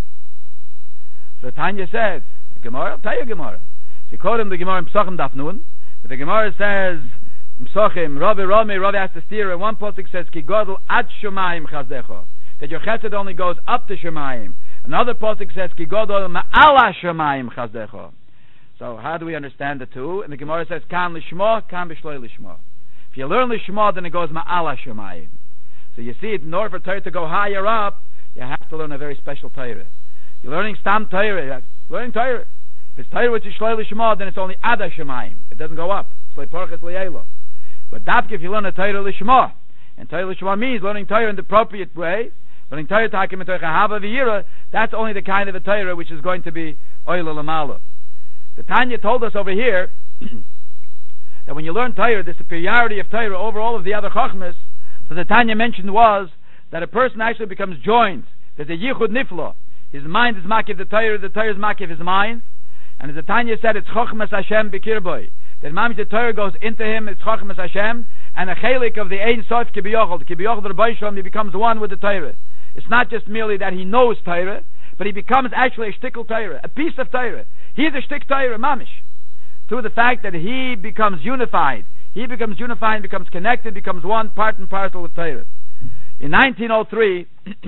A: So Tanya said, Gemara? I'll tell you Gemara. So he quoted him the Gemara in Pesachim Daf Nun. But the Gemara says, Msochim, Ravi has to steer, and one posuk says, Ki godel ad Shemayim chazdecha, that your chesed only goes up to Shemayim. Another posuk says, Ki godel ma'ala Shemayim chazdecha. So how do we understand the two? And the Gemara says, Kan lishma, kan b'shloi lishma. If you learn lishma, then it goes ma'ala Shemayim. So you see, in order for Torah to go higher up, you have to learn a very special Torah. You're learning Stam Torah, learning Torah. If it's Torah which is shloi lishma, then it's only ada Shemayim. It doesn't go up. It's like parchas leyelo. But dafke if you learn a Torah lishma, and Torah lishma means learning Torah in the appropriate way, learning Torah takim mitoich ahava v'yira, that's only the kind of a Torah which is going to be oila lamala. The Tanya told us over here that when you learn Torah, the superiority of Torah over all of the other chachmas, so the Tanya mentioned was that a person actually becomes joined. There's a yichud niflo. His mind is makiv the Torah is makiv his mind. And as the Tanya said, it's chachmas Hashem b'kirboy. That the Torah goes into him, it's chachmas Hashem, and a chelik of the Ein Sof Kibiyochel. Kibiyochel the Rebbe Shalom, he becomes one with the Torah. It's not just merely that he knows Torah, but he becomes actually a shtickle Torah, a piece of Torah. He's a shtick Torah, mamish. Through the fact that he becomes unified. He becomes unified, becomes connected, becomes one part and parcel with Torah. In 1903,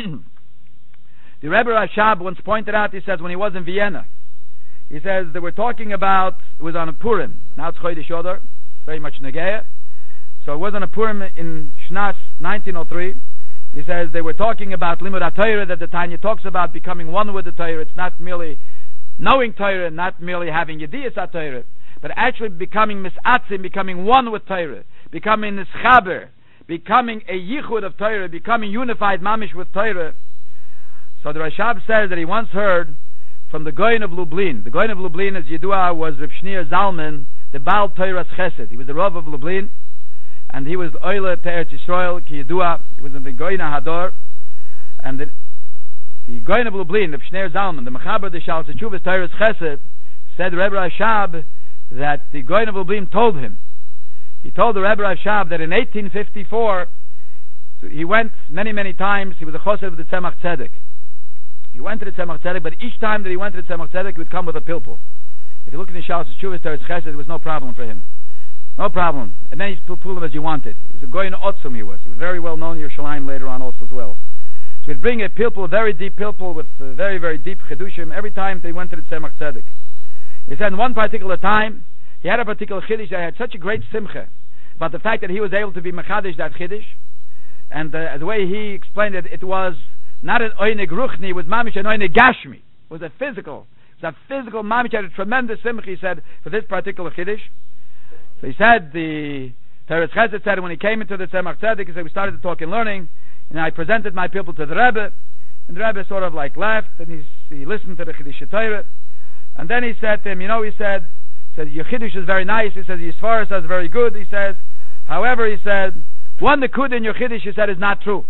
A: the Rebbe Rashab once pointed out, he says, when he was in Vienna, he says they were talking about, it was on a Purim. Now it's Chodesh Adar, very much Negeya. So it was on a Purim in Shnas 1903. He says they were talking about Limud HaTorah, that the Tanya talks about becoming one with the Torah. It's not merely knowing Torah, not merely having Yediyas HaTorah, but actually becoming Misatzim, becoming one with Torah, becoming Nischaber, becoming a Yichud of Torah, becoming unified Mamish with Torah. So the Rashab says that he once heard from the Goyen of Lublin. The Goyen of Lublin, as Yidua, was Reb Shneur Zalman, the Baal Teiras Chesed. He was the Rav of Lublin, and he was the Oile to Eretz Yisrael, Ki Yidua. He was in the Goyen HaHador, and the Goyen of Lublin, Reb Shneur Zalman, the Mechaber de Shal Tzechuvas Teiras Chesed, said Rebbe Rashab that the Goyen of Lublin told him. He told the Rebbe Rashab that in 1854, he went many times. He was a Chosev of the Tzemach Tzedek. He went to the Tzemach Tzedek, but each time that he went to the Tzemach Tzedek, he would come with a pilpul. If you look in the Shal Tzechuvas Teiras Chesed, there was no problem for him. No problem. And then he pilpul him as you wanted. He was a Goyen Otzum, he was. He was very well known in Yerushalayim later on also as well. So he'd bring a pilpul, a very deep pilpul with very deep chedushim every time they went to the Tzemach Tzedek. He said in one particular time, he had a particular chiddush that had such a great simcha about the fact that he was able to be mechadish that chiddush. And the way he explained it, it was not an oinig ruchni, it was mamish an oinig gashmi. It was a physical mamish, had a tremendous simcha, he said, for this particular chiddush. So he said, the Teiras Chesed said, when he came into the Tzemach Tzedek, he said, we started to talk and learning, and I presented my people to the Rebbe, and the Rebbe sort of like laughed, and he listened to the Chiddush Torah, and then he said to him, he said, your Chiddush is very nice, he says, your Svaras is very good, he says, however, he said, one Nekud in your Chiddush, he said, is not true.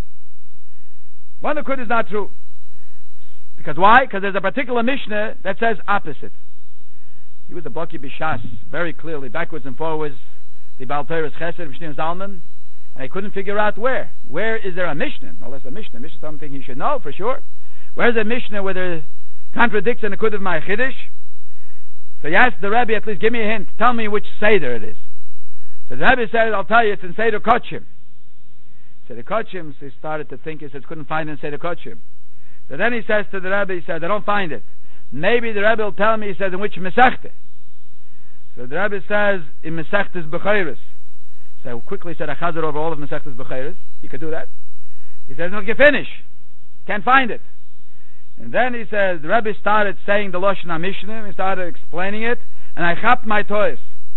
A: One Nekud is not true. Because why? Because there's a particular Mishnah that says opposite. He was a Baki B'Shas, very clearly, backwards and forwards, the Baal Teiras Chesed, Mishnah Zalman, and he couldn't figure out where. Where is there a Mishnah? No less a Mishnah. Mishnah is something you should know for sure. Where's a Mishnah where there contradicts a Nekud of my Chiddush? So he asked the Rebbe, at least give me a hint, tell me which Seder it is. So the Rebbe said, I'll tell you, it's in Seder Kochim. Seder Kochim, so he started to think, he said, couldn't find it in Seder Kochim. So then he says to the Rebbe, he said, I don't find it. Maybe the Rebbe will tell me, he says, in which Mesechta? So the Rebbe says, in Mesechtas Bechayres. So quickly said, I chazar over all of Mesechtas Bechayres. You could do that. He says, no, you finish. Can't find it. And then he says, the Rebbe started saying the Lashon HaMishnah, he started explaining it, and I chapped my toys.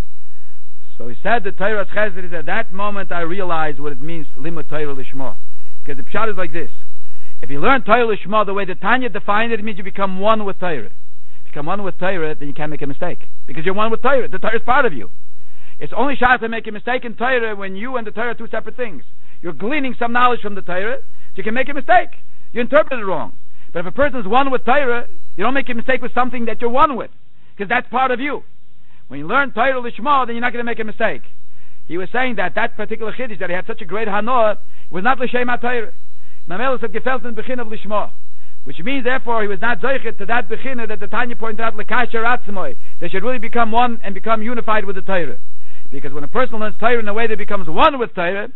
A: So he said the Teiras Chesed, he said, at that moment I realized what it means, Limud Torah Lishma. Because the pshat is like this. If you learn Torah Lishma the way the Tanya defined it, it means you become one with Torah. If you become one with Torah, then you can't make a mistake. Because you're one with Torah. The Torah is part of you. It's only shayach to make a mistake in Torah when you and the Torah are two separate things. You're gleaning some knowledge from the Torah, so you can make a mistake. You interpret it wrong. But if a person is one with Torah, you don't make a mistake with something that you're one with. Because that's part of you. When you learn Torah Lishma, then you're not going to make a mistake. He was saying that particular chiddush, that he had such a great hanoah, was not l'shem ha-Torah. Mamelu said, gefällt in bechin of Lishma. Which means, therefore, he was not zoichet to that bechin that the Tanya pointed out, l'kasher atzmoi. They should really become one and become unified with the Torah. Because when a person learns Torah in a way that becomes one with Torah,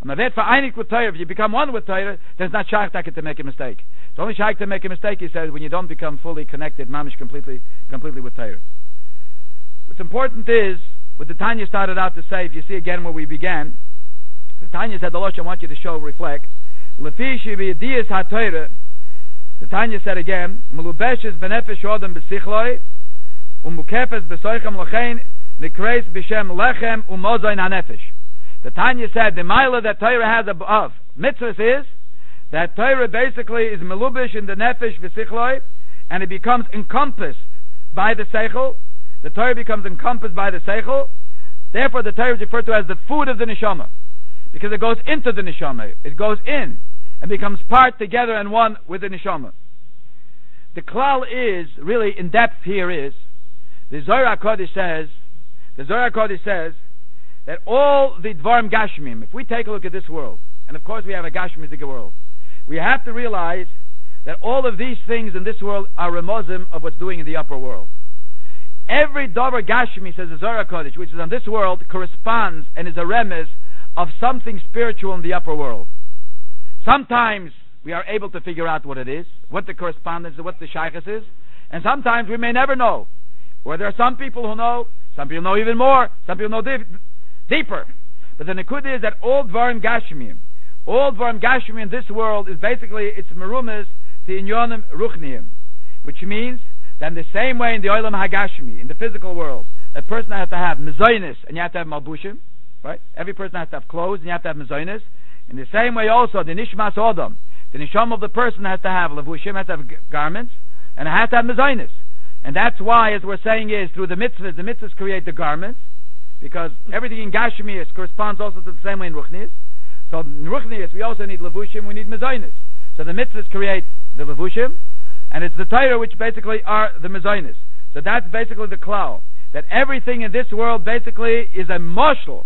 A: if you become one with Torah, then it's not shayach to make a mistake. It's only shayach to make a mistake, he says, when you don't become fully connected, mamish, completely with Torah. What's important is, what the Tanya started out to say, if you see again where we began, the Tanya said, the Lord, I want you to reflect, the Tanya said again, Melubeshes benefesh odem besichloi, umukefes besoichem lochein, nikreis b'shem lechem umozoin hanefesh. The Tanya said, the milah that Torah has above mitzvahs is, that Torah basically is melubish in the nefesh v'sichloi, and it becomes encompassed by the seichel. The Torah becomes encompassed by the seichel. Therefore, the Torah is referred to as the food of the neshama, because it goes into the neshama. It goes in and becomes part together and one with the neshama. The klal is really in depth here is the Zohar HaKodesh says that all the dvarim gashmim, if we take a look at this world, and of course we have a gashmizik world, we have to realize that all of these things in this world are remozim of what's doing in the upper world. Every davar gashmi, says the Zohar HaKodesh, which is on this world, corresponds and is a remez of something spiritual in the upper world. Sometimes we are able to figure out what it is, what the correspondence is, what the shaykhs is, and sometimes we may never know. Where there are some people who know, some people know even more, some people know deeper. But the nikud is that all dvarim gashmiyim in this world is basically, it's merumas to inyonim ruchniim, which means that in the same way in the olam hagashmi, in the physical world, a person has to have mezoinis and you have to have malbushim, right? Every person has to have clothes and you have to have mezoinis. In the same way also, the nishmas odom, the nisham of the person has to have levushim, has to have garments. and it has to have mezainis. And that's why, as we're saying, is through the mitzvahs create the garments, because everything in Gashmias corresponds also to the same way in Ruchnias. So in Ruchnias we also need levushim, we need mezainis. So the mitzvahs create the levushim, and it's the Torah which basically are the mezainis. So that's basically the klal, that everything in this world basically is a mashal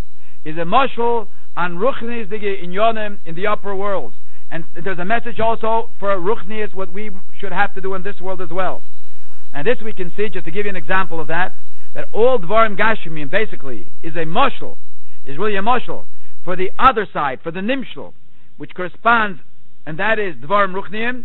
A: on Ruchnias in Yonim in the upper worlds. And there's a message also for Ruchnias, what we should have to do in this world as well. And this we can see, just to give you an example of that all Dvarim Gashmim basically is really a mashal for the other side, for the Nimshal, which corresponds, and that is Dvarim Ruchniim,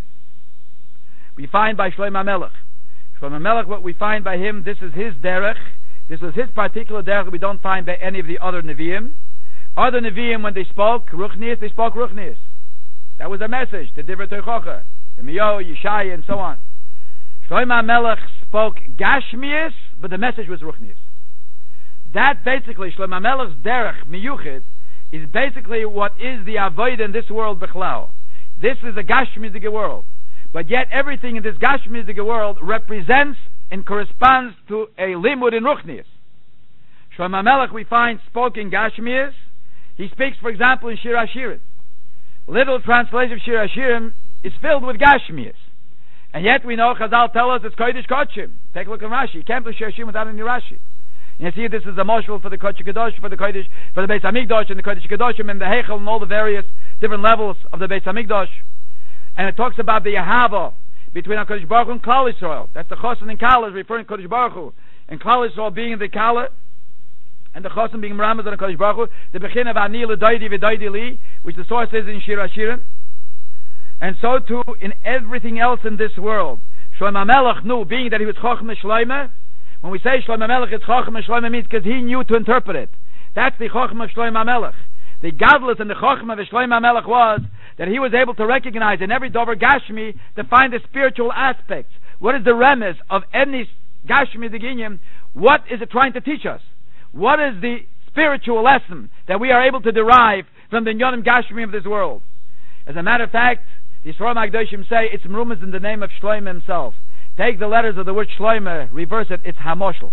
A: we find by Shlomo HaMelech. Shlomo HaMelech, what we find by him, this is his derech, this is his particular derech, we don't find by any of the other Nevi'im. Other Nevi'im, when they spoke Ruchnias, they spoke Ruchnias. That was their message, the Divrei Teichocha, Yirmiyahu, Yeshaya, and so on. Shlomo HaMelech spoke Gashmias, but the message was Ruchnias. That basically, Shlomo HaMelech's derech, miyuchid, is basically what is the avoid in this world, Bechlal. This is a Gashmidige world. But yet everything in this Gashmidige world represents and corresponds to a limud in Ruchnias. Shlomo HaMelech, we find, spoke in Gashmias. He speaks, for example, in Shir HaShirim. Little translation of Shir HaShirim is filled with Gashmias. And yet we know Chazal tell us it's Kodesh Kodshim. Take a look at Rashi. You can't do Shir HaShirim without any Rashi. And you see this is a moshul for the Kodesh Kadosh, for the Kodesh, for the Beis Hamikdash, and the Kodesh Kadoshim, and the Heichel, and all the various different levels of the Beis Hamikdash. And it talks about the Yahava between HaKadosh Baruch Hu and Klal Yisrael. That's the Chosin and Kala is referring to Kodesh Baruch Hu. And Klal Yisrael being the Kala, and the Chosin being Ramaz and HaKadosh Baruch Hu, the Bechin of Ani L'Doidi V'Doidi Li, which the source is in Shir HaShirim. And so too in everything else in this world. Shlomo HaMelech knew, being that he was Chochem Shloime. When we say Shlomo HaMelech, it's Chochem Shloime means because he knew to interpret it. That's the Chochem of Shlomo HaMelech. The Gadlus and the Chochem of Shlomo HaMelech was that he was able to recognize in every Dover Gashmi to find the spiritual aspects. What is the remez of any Gashmi Diginim? What is it trying to teach us? What is the spiritual lesson that we are able to derive from the Yonim Gashmi of this world? As a matter of fact, the Yisroel Magdoshim say it's Mrumas in the name of Shlomo himself. Take the letters of the word Shlomo, reverse it, it's Hamoshel.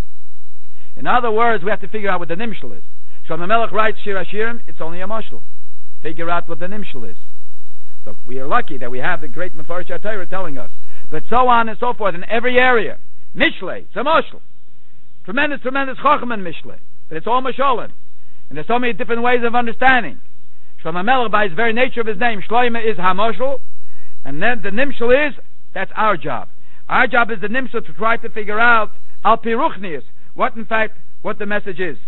A: In other words, we have to figure out what the Nimshal is. Shlomo HaMelech writes Shir HaShirim, it's only a Moshel. Figure out what the Nimshal is. So we are lucky that we have the great Mefarish HaTorah telling us. But so on and so forth in every area. Mishlei, it's a Moshel. Tremendous Chochem and Mishlei. But it's all Mosholim. And there's so many different ways of understanding. Shlomo HaMelech, by his very nature of his name, Shlomo is Hamoshel, and then the Nimshal is, that's our job. Our job is the Nimshal to try to figure out, Al Pi Ruchnias, what the message is.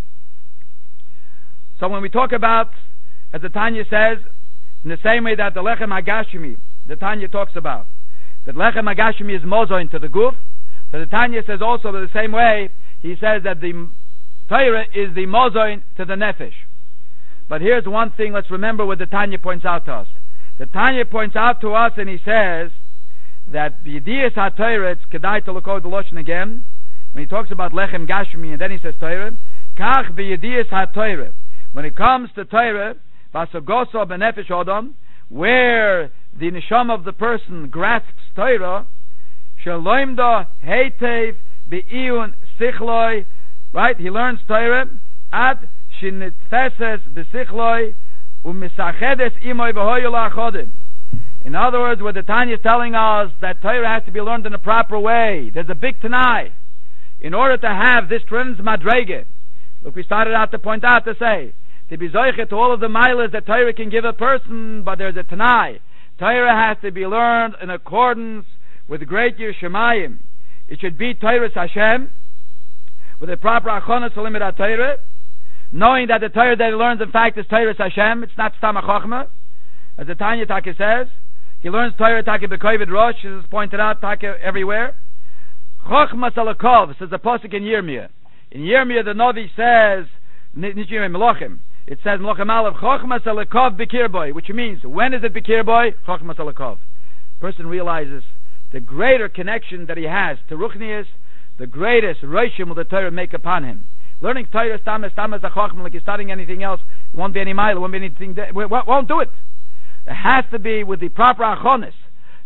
A: So when we talk about, as the Tanya says, in the same way that the Lechem HaGashmi, the Tanya talks about, that Lechem HaGashmi is mozoin to the Guf, so the Tanya says also the same way, he says that the Torah is the mozoin to the Nefesh. But here's one thing, let's remember what the Tanya points out to us. The Tanya points out to us and he says that the Yediyas HaTorah, it's Kedai to look over the Lashon again, when he talks about Lechem Gashmi and then he says Torah, Kach b'Yediyas HaTorah. When it comes to Torah, Vasagoso b'Nefesh Odom, where the Neshama of the person grasps Torah, Shaloimda Heitev b'Iyun Sichloi, right? He learns Torah, Ad Shinitfeses b'Sichloi, U'Misachedes Imoy v'Hoyu la'achodim. In other words, what the Tanya is telling us, that Torah has to be learned in a proper way. There's a big Tanai. In order to have this tremendous Madrege, look, we started out to point out to say, to be zoichet to all of the milas that Torah can give a person, but there's a Tanai. Torah has to be learned in accordance with the great Yerushalayim. It should be Torah Hashem, with a proper Achonas Limit Torah, knowing that the Torah that he learns, in fact, is Torah Hashem. It's not Stam HaChochma, as the Tanya Taka says. He learns Torah Taka B'Kovid Rosh, as is pointed out, Taka everywhere. Chochmas Alakov, says the Pasuk in Yirmiyah. In Yirmiyah, the Novi says, Nijim Melochim, it says, Melochem Aleph, Chochmas Alakov B'Kirboy, which means, when is it B'Kirboy? Chochmas Alakov. Person realizes the greater connection that he has to Ruchnias, the greatest Roshim will the Torah make upon him. Learning Torah, Stamas Achochem, like you're studying anything else, there won't be any mile, won't be anything, won't do it. It has to be with the proper Achonis.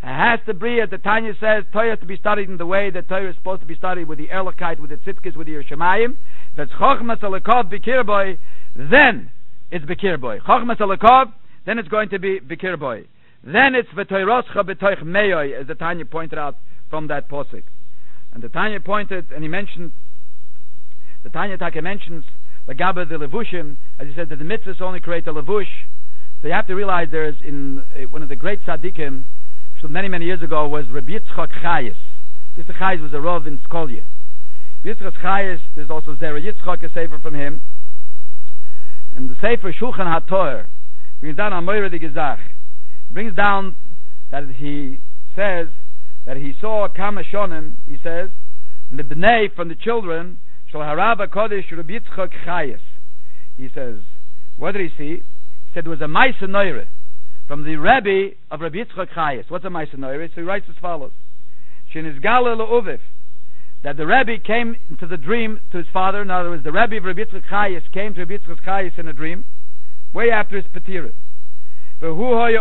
A: It has to be, as the Tanya says, Torah has to be studied in the way that Torah is supposed to be studied, with the Erlichkeit, with the Tzidkes, with the Yerushalayim. If it's Chochmas Alekov Bikir Boy, then it's Bikir Boy. Chochmas Alekov, then it's going to be Bikir Boy. Then it's V'toiroscha b'toich meyoi, as the Tanya pointed out from that posik. And the Tanya pointed, and he mentioned, the Tanya Taka mentions the Gabba the Levushim, as he said that the mitzvahs only create a levush. So you have to realize there's in one of the great tzaddikim, many years ago, was Rabbi Yitzchak Chayes. Yitzchak Chayes was a Rav in Skolje. Yitzchak Chayes, there's also Zera Yitzchak, a sefer from him. And the sefer Shulchan HaTorah brings down Amoyre de Gezach. Brings down that he says that he saw Kama Shonim, he says, the Bnei, from the children, Shal Harab HaKodesh Rabbi Yitzchak Chayes. He says, what did he see? He said there was a Maisa Noire from the Rebbe of Rabbi Yitzchak Chayes. What's a Maisa Noire? So he writes as follows. Shenizgala Le'uviv, that the Rebbe came into the dream to his father. In other words, the Rebbe of Rabbi Yitzchak Chayes came to Rabbi Yitzchak Chayes in a dream, way after his Petira. And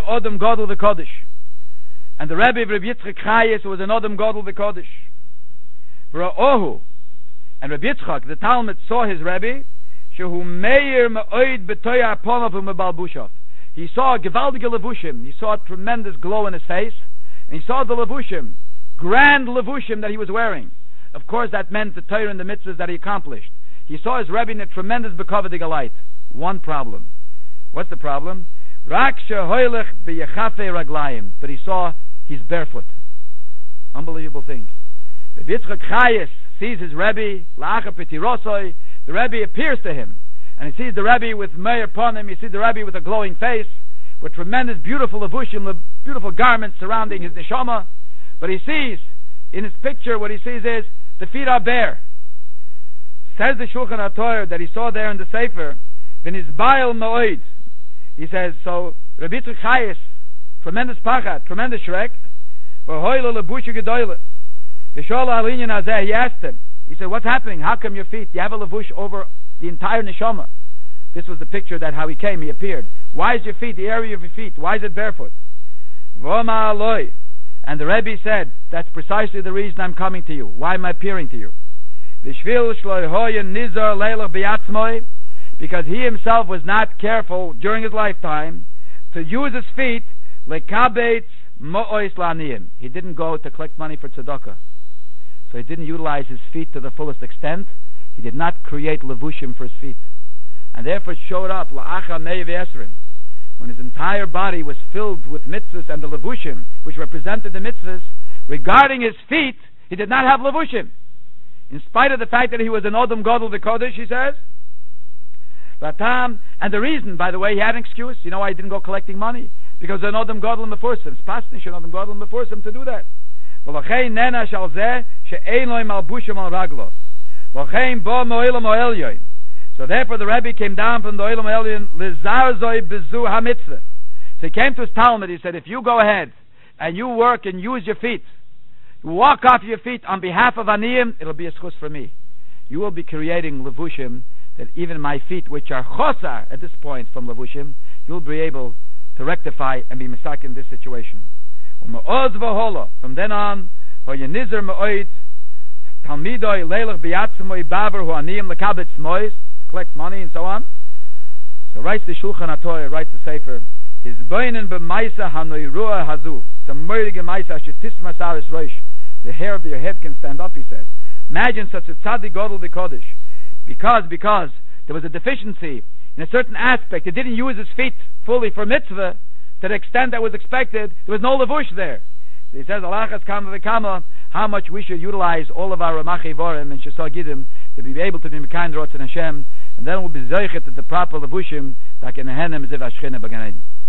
A: the Rebbe of Rabbi Yitzchak Chayes was an Odom Godel V'Kodesh. And Rabbi Yitzchak, the Talmud, saw his Rebbe, Shehu Meir Me'oid B'toya Aponav U'Mebal Bushov. He saw a Gevaldige Levushim. He saw a tremendous glow in his face, and he saw the Levushim, grand Levushim that he was wearing. Of course, that meant the Torah and the mitzvahs that he accomplished. He saw his Rebbe in a tremendous Bekavadige light. One problem. What's the problem? Rak shehoylech beyechafe raglayim. But he saw he's barefoot. Unbelievable thing. The Yitzchak Chayes sees his Rebbe, la'acha petirosoi. The Rebbe appears to him, and he sees the Rebbe with meir upon him. He sees the Rebbe with a glowing face, with tremendous, beautiful levushim, beautiful garments surrounding his neshama. But he sees, in his picture, what he sees is the feet are bare. Says the Shulchan HaTorah that he saw there in the Sefer, v'nizbayel me'oid. He says, so Rabbi Yitzchak Chayes, tremendous pachat, tremendous shrek, v'hoyle lebusha gedoyle. V'shola alinyan hazeh, he asked him, he said, what's happening? How come your feet, you have a levush over the entire neshama? This was the picture that how he came, he appeared. Why is your feet, the area of your feet, why is it barefoot? V'oma aloi. And the Rebbe said, that's precisely the reason I'm coming to you. Why am I appearing to you? V'shvil shloi hoyen nizar leilach biyatzmoi. Because he himself was not careful during his lifetime to use his feet lekabetz mo'ois la'aniyim. He didn't go to collect money for tzedakah, so he didn't utilize his feet to the fullest extent. He did not create levushim for his feet, and therefore it showed up la'acha mei v'esrim, when his entire body was filled with mitzvahs and the levushim which represented the mitzvahs. Regarding his feet, he did not have levushim, in spite of the fact that he was an Odom Godel V'Kodesh. He says. And the reason, by the way, he had an excuse. You know why he didn't go collecting money? Because an Odom Godel Meforsim. It's pasnish an Odom Godel Meforsim to do that. So therefore the Rebbe came down from the Olam Elyon Lizarzoi Bezu HaMitzvah. So he came to his Talmud. He said, if you go ahead and you work and use your feet, you walk off your feet on behalf of Aniyim, it'll be a schus for me. You will be creating levushim that even my feet, which are chosar at this point from levushim, you'll be able to rectify and be misak in this situation. From then on, talmidoi leilach biyatzmoi baver hu aniyim lekabetz mois, collect money and so on. So writes the Shulchan HaTorah, writes the Sefer, his boinen b'maisa hanoirua hazu. It's a moirige maisa shetismas aris roish. The hair of your head can stand up, he says. Imagine such a tzaddik godel v'kodesh. Because there was a deficiency in a certain aspect. He didn't use his feet fully for mitzvah to the extent that was expected. There was no levush there. So he says, Alachas kama v'kama, how much we should utilize all of our Ramachi Vorim and Shesah Gidim to be able to be Mekayin Rotzen Hashem, and then we'll be zeichet at the proper levushim, that can henem ziv Ashchina b'Gan Eden.